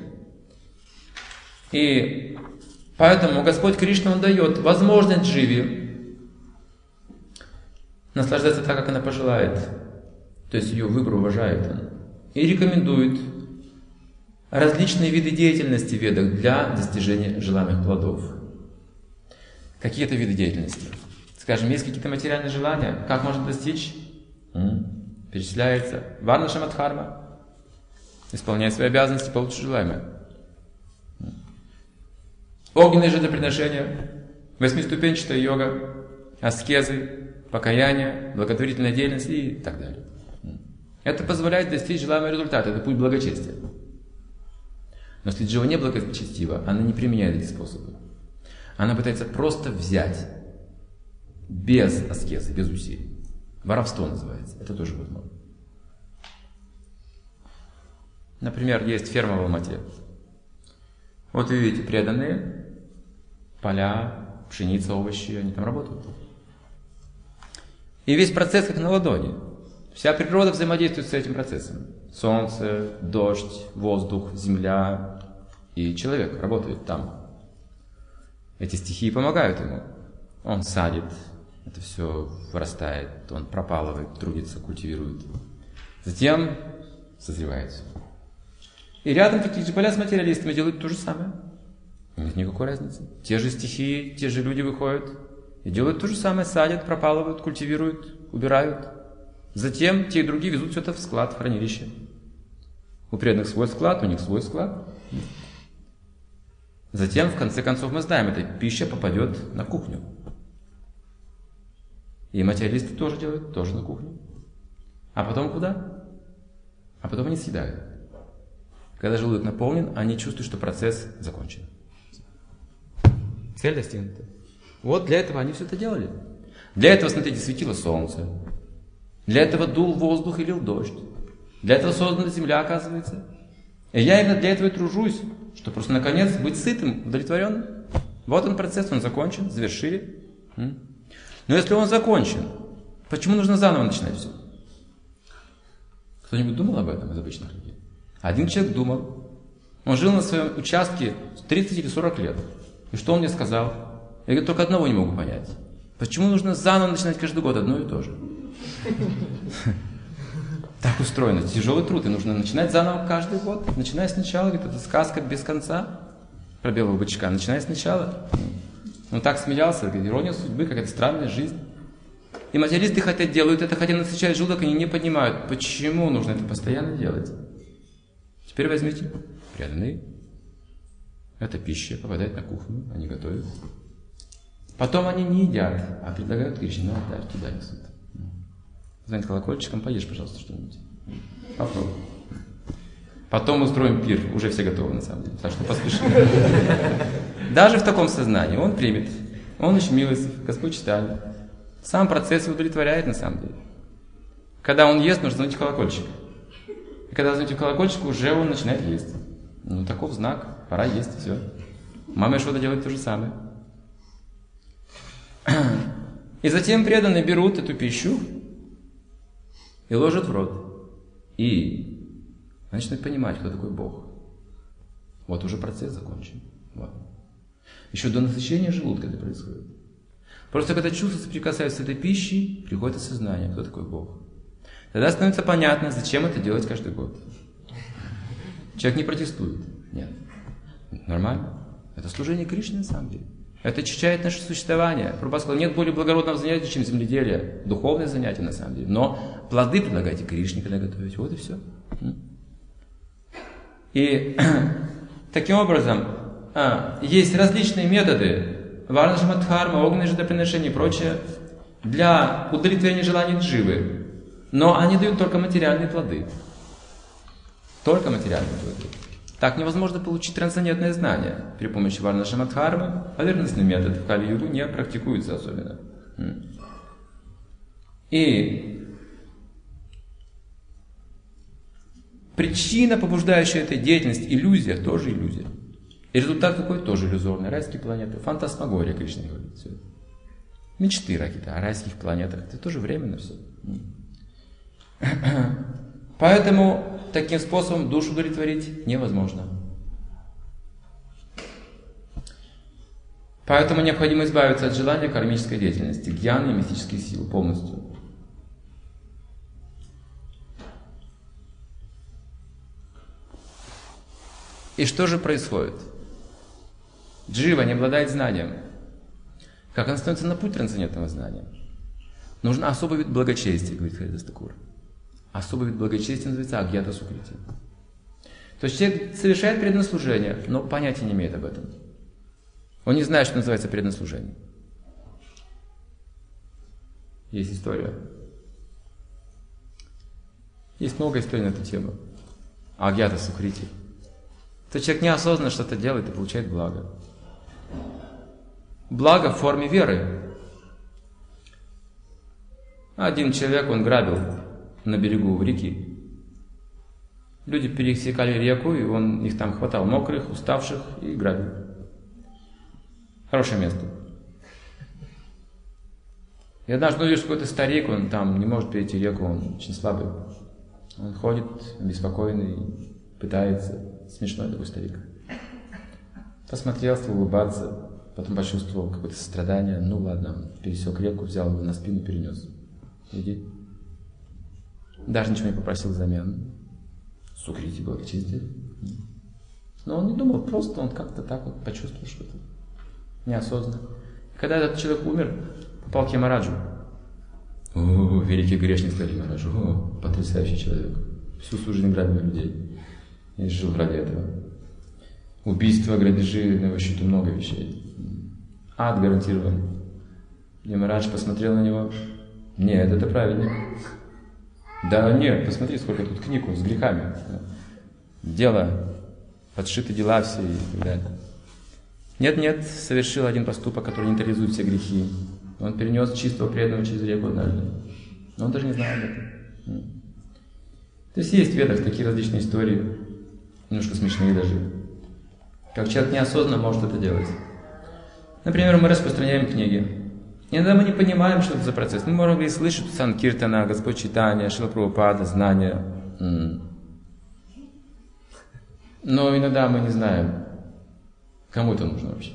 [SPEAKER 1] И поэтому Господь Кришна, Он дает возможность дживе наслаждаться так, как она пожелает. То есть ее выбор уважает Он. И рекомендует различные виды деятельности в ведах для достижения желаемых плодов. Какие это виды деятельности? Скажем, есть какие-то материальные желания, как можно достичь? М-м, перечисляется варна шамадхарма, исполняет свои обязанности, получит желаемое. Огненные жертвоприношения, восьмиступенчатая йога, аскезы, покаяние, благотворительная деятельность и так далее. Это позволяет достичь желаемого результата, это путь благочестия. Но если джива не благочестива, она не применяет эти способы. Она пытается просто взять, без аскезы, без усилий. Воровство называется, это тоже возможно. Например, есть ферма в Алмате. Вот вы видите преданные, поля, пшеница, овощи, они там работают. И весь процесс как на ладони. Вся природа взаимодействует с этим процессом. Солнце, дождь, воздух, земля и человек работает там. Эти стихии помогают ему. Он садит, это все вырастает, он пропалывает, трудится, культивирует. Затем созревает все. И рядом такие же поля с материалистами делают то же самое. Нет никакой разницы. Те же стихии, те же люди выходят и делают то же самое, садят, пропалывают, культивируют, убирают. Затем те и другие везут все это в склад, в хранилище. У преданных свой склад, у них свой склад. Затем, в конце концов, мы знаем, эта пища попадет на кухню. И материалисты тоже делают, тоже на кухню. А потом куда? А потом они съедают. Когда желудок наполнен, они чувствуют, что процесс закончен. Цель достигнута. Вот для этого они все это делали. Для этого, смотрите, светило солнце. Для этого дул воздух и лил дождь. Для этого создана земля, оказывается. И я именно для этого и тружусь, чтобы просто наконец быть сытым, удовлетворенным. Вот он процесс, он закончен, завершили. Но если он закончен, почему нужно заново начинать все? Кто-нибудь думал об этом из обычных людей? Один человек думал. Он жил на своем участке тридцать или сорок лет. И что он мне сказал? Я говорю, только одного не могу понять. Почему нужно заново начинать каждый год одно и то же? Так устроено. Тяжелый труд. И нужно начинать заново каждый год. Начиная сначала. Говорит, это сказка без конца. Про белого бычка. Начиная сначала. Он так смеялся. Говорит, ирония судьбы, какая-то странная жизнь. И материалисты хотя делают это, хотя насыщают желудок, они не понимают, почему нужно это постоянно делать. Теперь возьмите преданные. Эта пища попадает на кухню, они готовят. Потом они не едят, а предлагают Кришне, ну отдай, туда несут. Звонит колокольчиком, поешь, пожалуйста, что-нибудь. Попробуй. Потом устроим пир, уже все готовы на самом деле, так что поспешим. Даже в таком сознании он примет, он очень милостив, Господь читает. Сам процесс удовлетворяет на самом деле. Когда он ест, нужно звонить в колокольчик. И когда звоните в колокольчик, уже он начинает есть. Ну, таков знак, пора есть, все. Мама Ешода делает то же самое. И затем преданные берут эту пищу и ложат в рот. И начинают понимать, кто такой Бог. Вот уже процесс закончен. Вот. Еще до насыщения желудка это происходит. Просто когда чувства соприкасаются с этой пищей, приходит осознание, кто такой Бог. Тогда становится понятно, зачем это делать каждый год. Человек не протестует. Нет. Нормально. Это служение Кришне на самом деле. Это очищает наше существование. Прабхупада сказал, нет более благородного занятия, чем земледелие. Духовное занятие на самом деле. Но плоды предлагайте Кришне, когда готовите. Вот и все. И таким образом есть различные методы варна-шамадхарма, огненные жертвоприношения и прочее для удовлетворения желаний дживы. Но они дают только материальные плоды. Только материальные плоды. Так невозможно получить трансцендентное знание при помощи варна-шамадхармы. Поверхностный метод в Кали-югу не практикуется особенно. И причина, побуждающая этой деятельности, иллюзия, тоже иллюзия. И результат какой? Тоже иллюзорный. Райские планеты. Фантасмагория, Кришна говорит. Все. Мечты какие-то о райских планетах. Это тоже временно все. Поэтому таким способом душу удовлетворить невозможно. Поэтому необходимо избавиться от желания кармической деятельности, гьяны и мистических сил полностью. И что же происходит? Джива не обладает знанием. Как он становится на путь трансцендентного знания? Нужен особый вид благочестия, говорит Харидас Такур. Особый вид благочестия называется агьята сукрити. То есть человек совершает преданное служение, но понятия не имеет об этом. Он не знает, что называется преданное служение. Есть история. Есть много историй на эту тему. Агьята сукрити. То человек неосознанно что-то делает и получает благо. Благо в форме веры. Один человек, он грабил на берегу реки. Люди пересекали реку, и он их там хватал мокрых, уставших, и грабил. Хорошее место. И однажды увидишь какой-то старик, он там не может перейти реку, он очень слабый. Он ходит беспокойный, пытается. Смешной такой старик. Посмотрел, стал улыбаться, потом почувствовал какое-то сострадание. Ну ладно, пересек реку, взял его на спину, перенес. Иди. Даже ничего не попросил взамен. Сукрити, благочестие. Но он не думал, просто он как-то так вот почувствовал что-то. Неосознанно. Когда этот человек умер, попал к Ямараджу. О, великий грешник, сказали Ямараджу. О, потрясающий человек. Всю свою жизнь грабил людей. И жил ради этого. Убийства, грабежи, на его счету много вещей. Ад гарантирован. Ямарадж посмотрел на него. Нет, это праведник. Да нет, посмотри, сколько тут книг с грехами. Дело, подшиты дела все и так далее. Нет, нет, совершил один поступок, который нейтрализует все грехи. Он перенес чистого преданного через реку однажды. Но он даже не знал об этом. То есть есть в ведах такие различные истории, немножко смешные даже. Как человек неосознанно может это делать. Например, мы распространяем книги. Иногда мы не понимаем, что это за процесс. Мы могли слышать Санкиртана, Господь Чайтанья, Шрила Прабхупада, знания. Но иногда мы не знаем, кому это нужно вообще.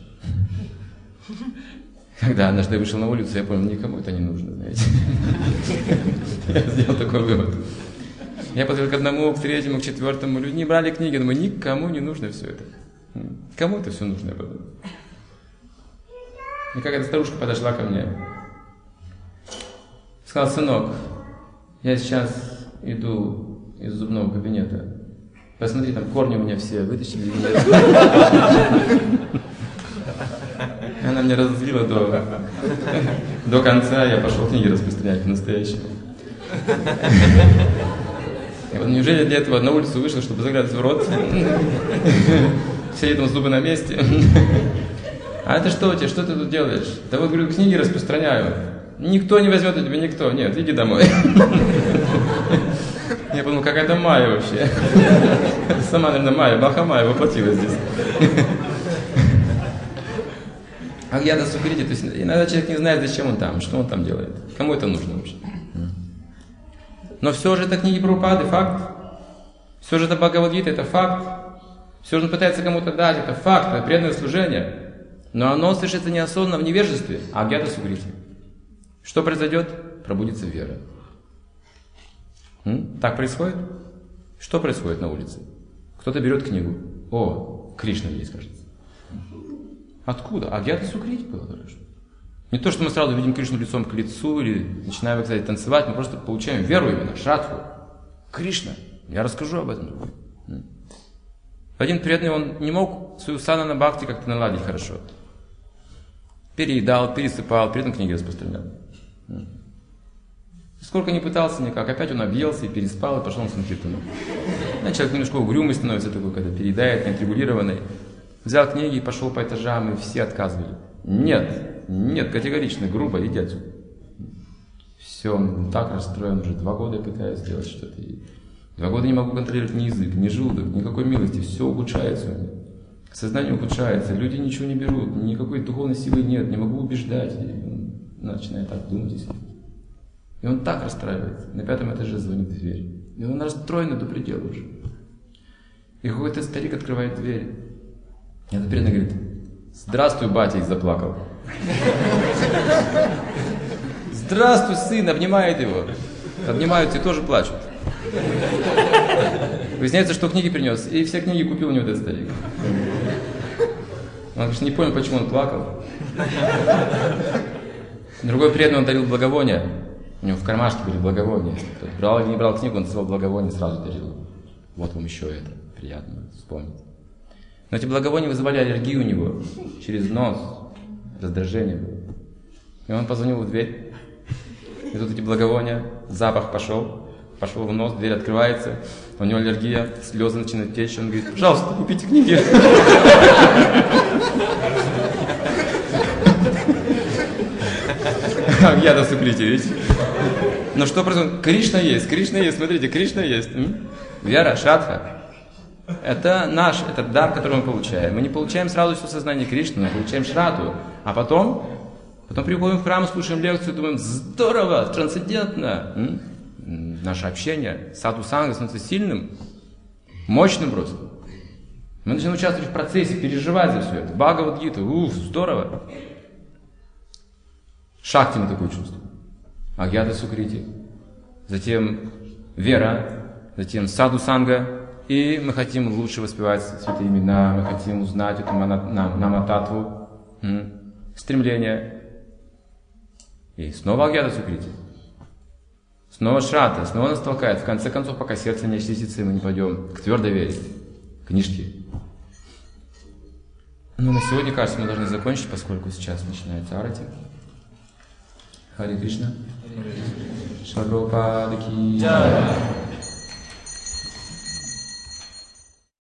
[SPEAKER 1] Когда однажды я вышел на улицу, я понял, никому это не нужно, знаете. Я сделал такой вывод. Я подошел к одному, к третьему, к четвертому. Люди не брали книги, думаю, никому не нужно все это. Кому это все нужно, я подумал. И какая-то старушка подошла ко мне. Сказала, сынок, я сейчас иду из зубного кабинета. Посмотри, там корни у меня все вытащили. Она меня разозлила до, до конца, я пошел книги распространять по-настоящему. И вот неужели для этого на улицу вышел, чтобы заглядывать в рот? Сидит там зубы на месте. А это что у тебя? Что ты тут делаешь? Да вот, говорю, книги распространяю. Никто не возьмет у тебя, никто. Нет, иди домой. Я подумал, какая-то Майя вообще. Сама, наверное, Майя, Махамайя воплотилась здесь. А я-то сукрити, то есть иногда человек не знает, зачем он там, что он там делает. Кому это нужно вообще? Но все же это книги Прабхупады, факт. Все же это Бхагавад-гита, это факт. Все же он пытается кому-то дать, это факт, это преданное служение. Но оно совершится неосознанно в невежестве, а агьята сукрити. Что произойдет? Пробудится вера. М? Так происходит? Что происходит на улице? Кто-то берет книгу. О, Кришна здесь, кажется. Откуда? Агьята сукрити было хорошо. Не то, что мы сразу видим Кришну лицом к лицу или начинаем, кстати, танцевать, мы просто получаем веру именно, шрадху. Кришна. Я расскажу об этом. Один преданный, он не мог свою садхана бхакти как-то наладить хорошо. Переедал, пересыпал, при этом книги распространял. Сколько не пытался никак, опять он объелся и переспал, и пошел на санкиртану. Человек немножко угрюмый становится такой, когда переедает, неотрегулированный. Взял книги и пошел по этажам, и все отказывали. Нет, нет, категорично, грубо, иди отсюда. Все, он так расстроен, уже два года я пытаюсь сделать что-то. И два года не могу контролировать ни язык, ни желудок, никакой милости, все ухудшается у меня. Сознание ухудшается, люди ничего не берут, никакой духовной силы нет, не могу убеждать. И он начинает так думать и сидеть. И он так расстраивается. На пятом этаже звонит в дверь. И он расстроен до предела уже. И какой-то старик открывает дверь. И этот преданный говорит: здравствуй, батя, и заплакал. Здравствуй, сын, обнимает его. Обнимают и тоже плачут. Выясняется, что книги принес, и все книги купил у него этот старик. Он, конечно, не понял, почему он плакал. Другой преданный, он дарил благовония. У него в кармашке были благовония. Кто-то брал или не брал книгу, он своего благовония сразу дарил. Вот вам еще это, приятно вспомнить. Но эти благовония вызывали аллергию у него. Через нос, раздражение было. И он позвонил в дверь. И тут эти благовония, запах пошел. Пошел в нос, дверь открывается. У него аллергия, слезы начинают течь. Он говорит: пожалуйста, купите книги. Я-то сукрити, видите? Но что происходит? Кришна есть, Кришна есть, смотрите, Кришна есть. Вера, шрадха. Это наш, это дар, который мы получаем. Мы не получаем сразу все сознание Кришны, мы получаем шрадху. А потом, потом приходим в храм, слушаем лекцию, думаем: здорово, трансцендентно. Наше общение, саду-санга становится сильным, мощным просто. Мы начинаем участвовать в процессе, переживать за все это. Бхагавад-гита, уф, здорово. Шакти мы такое чувствуем. Агьята сукрити. Затем вера, затем саду-санга, и мы хотим лучше воспевать святые имена, мы хотим узнать эту намататву, стремление. И снова агьята сукрити. Снова шрата, снова нас толкает. В конце концов, пока сердце не очистится, и мы не пойдем к твердой вере, книжке. Ну, на сегодня, кажется, мы должны закончить, поскольку сейчас начинается арати. Харе Кришна. Шри Прабхупада ки джай.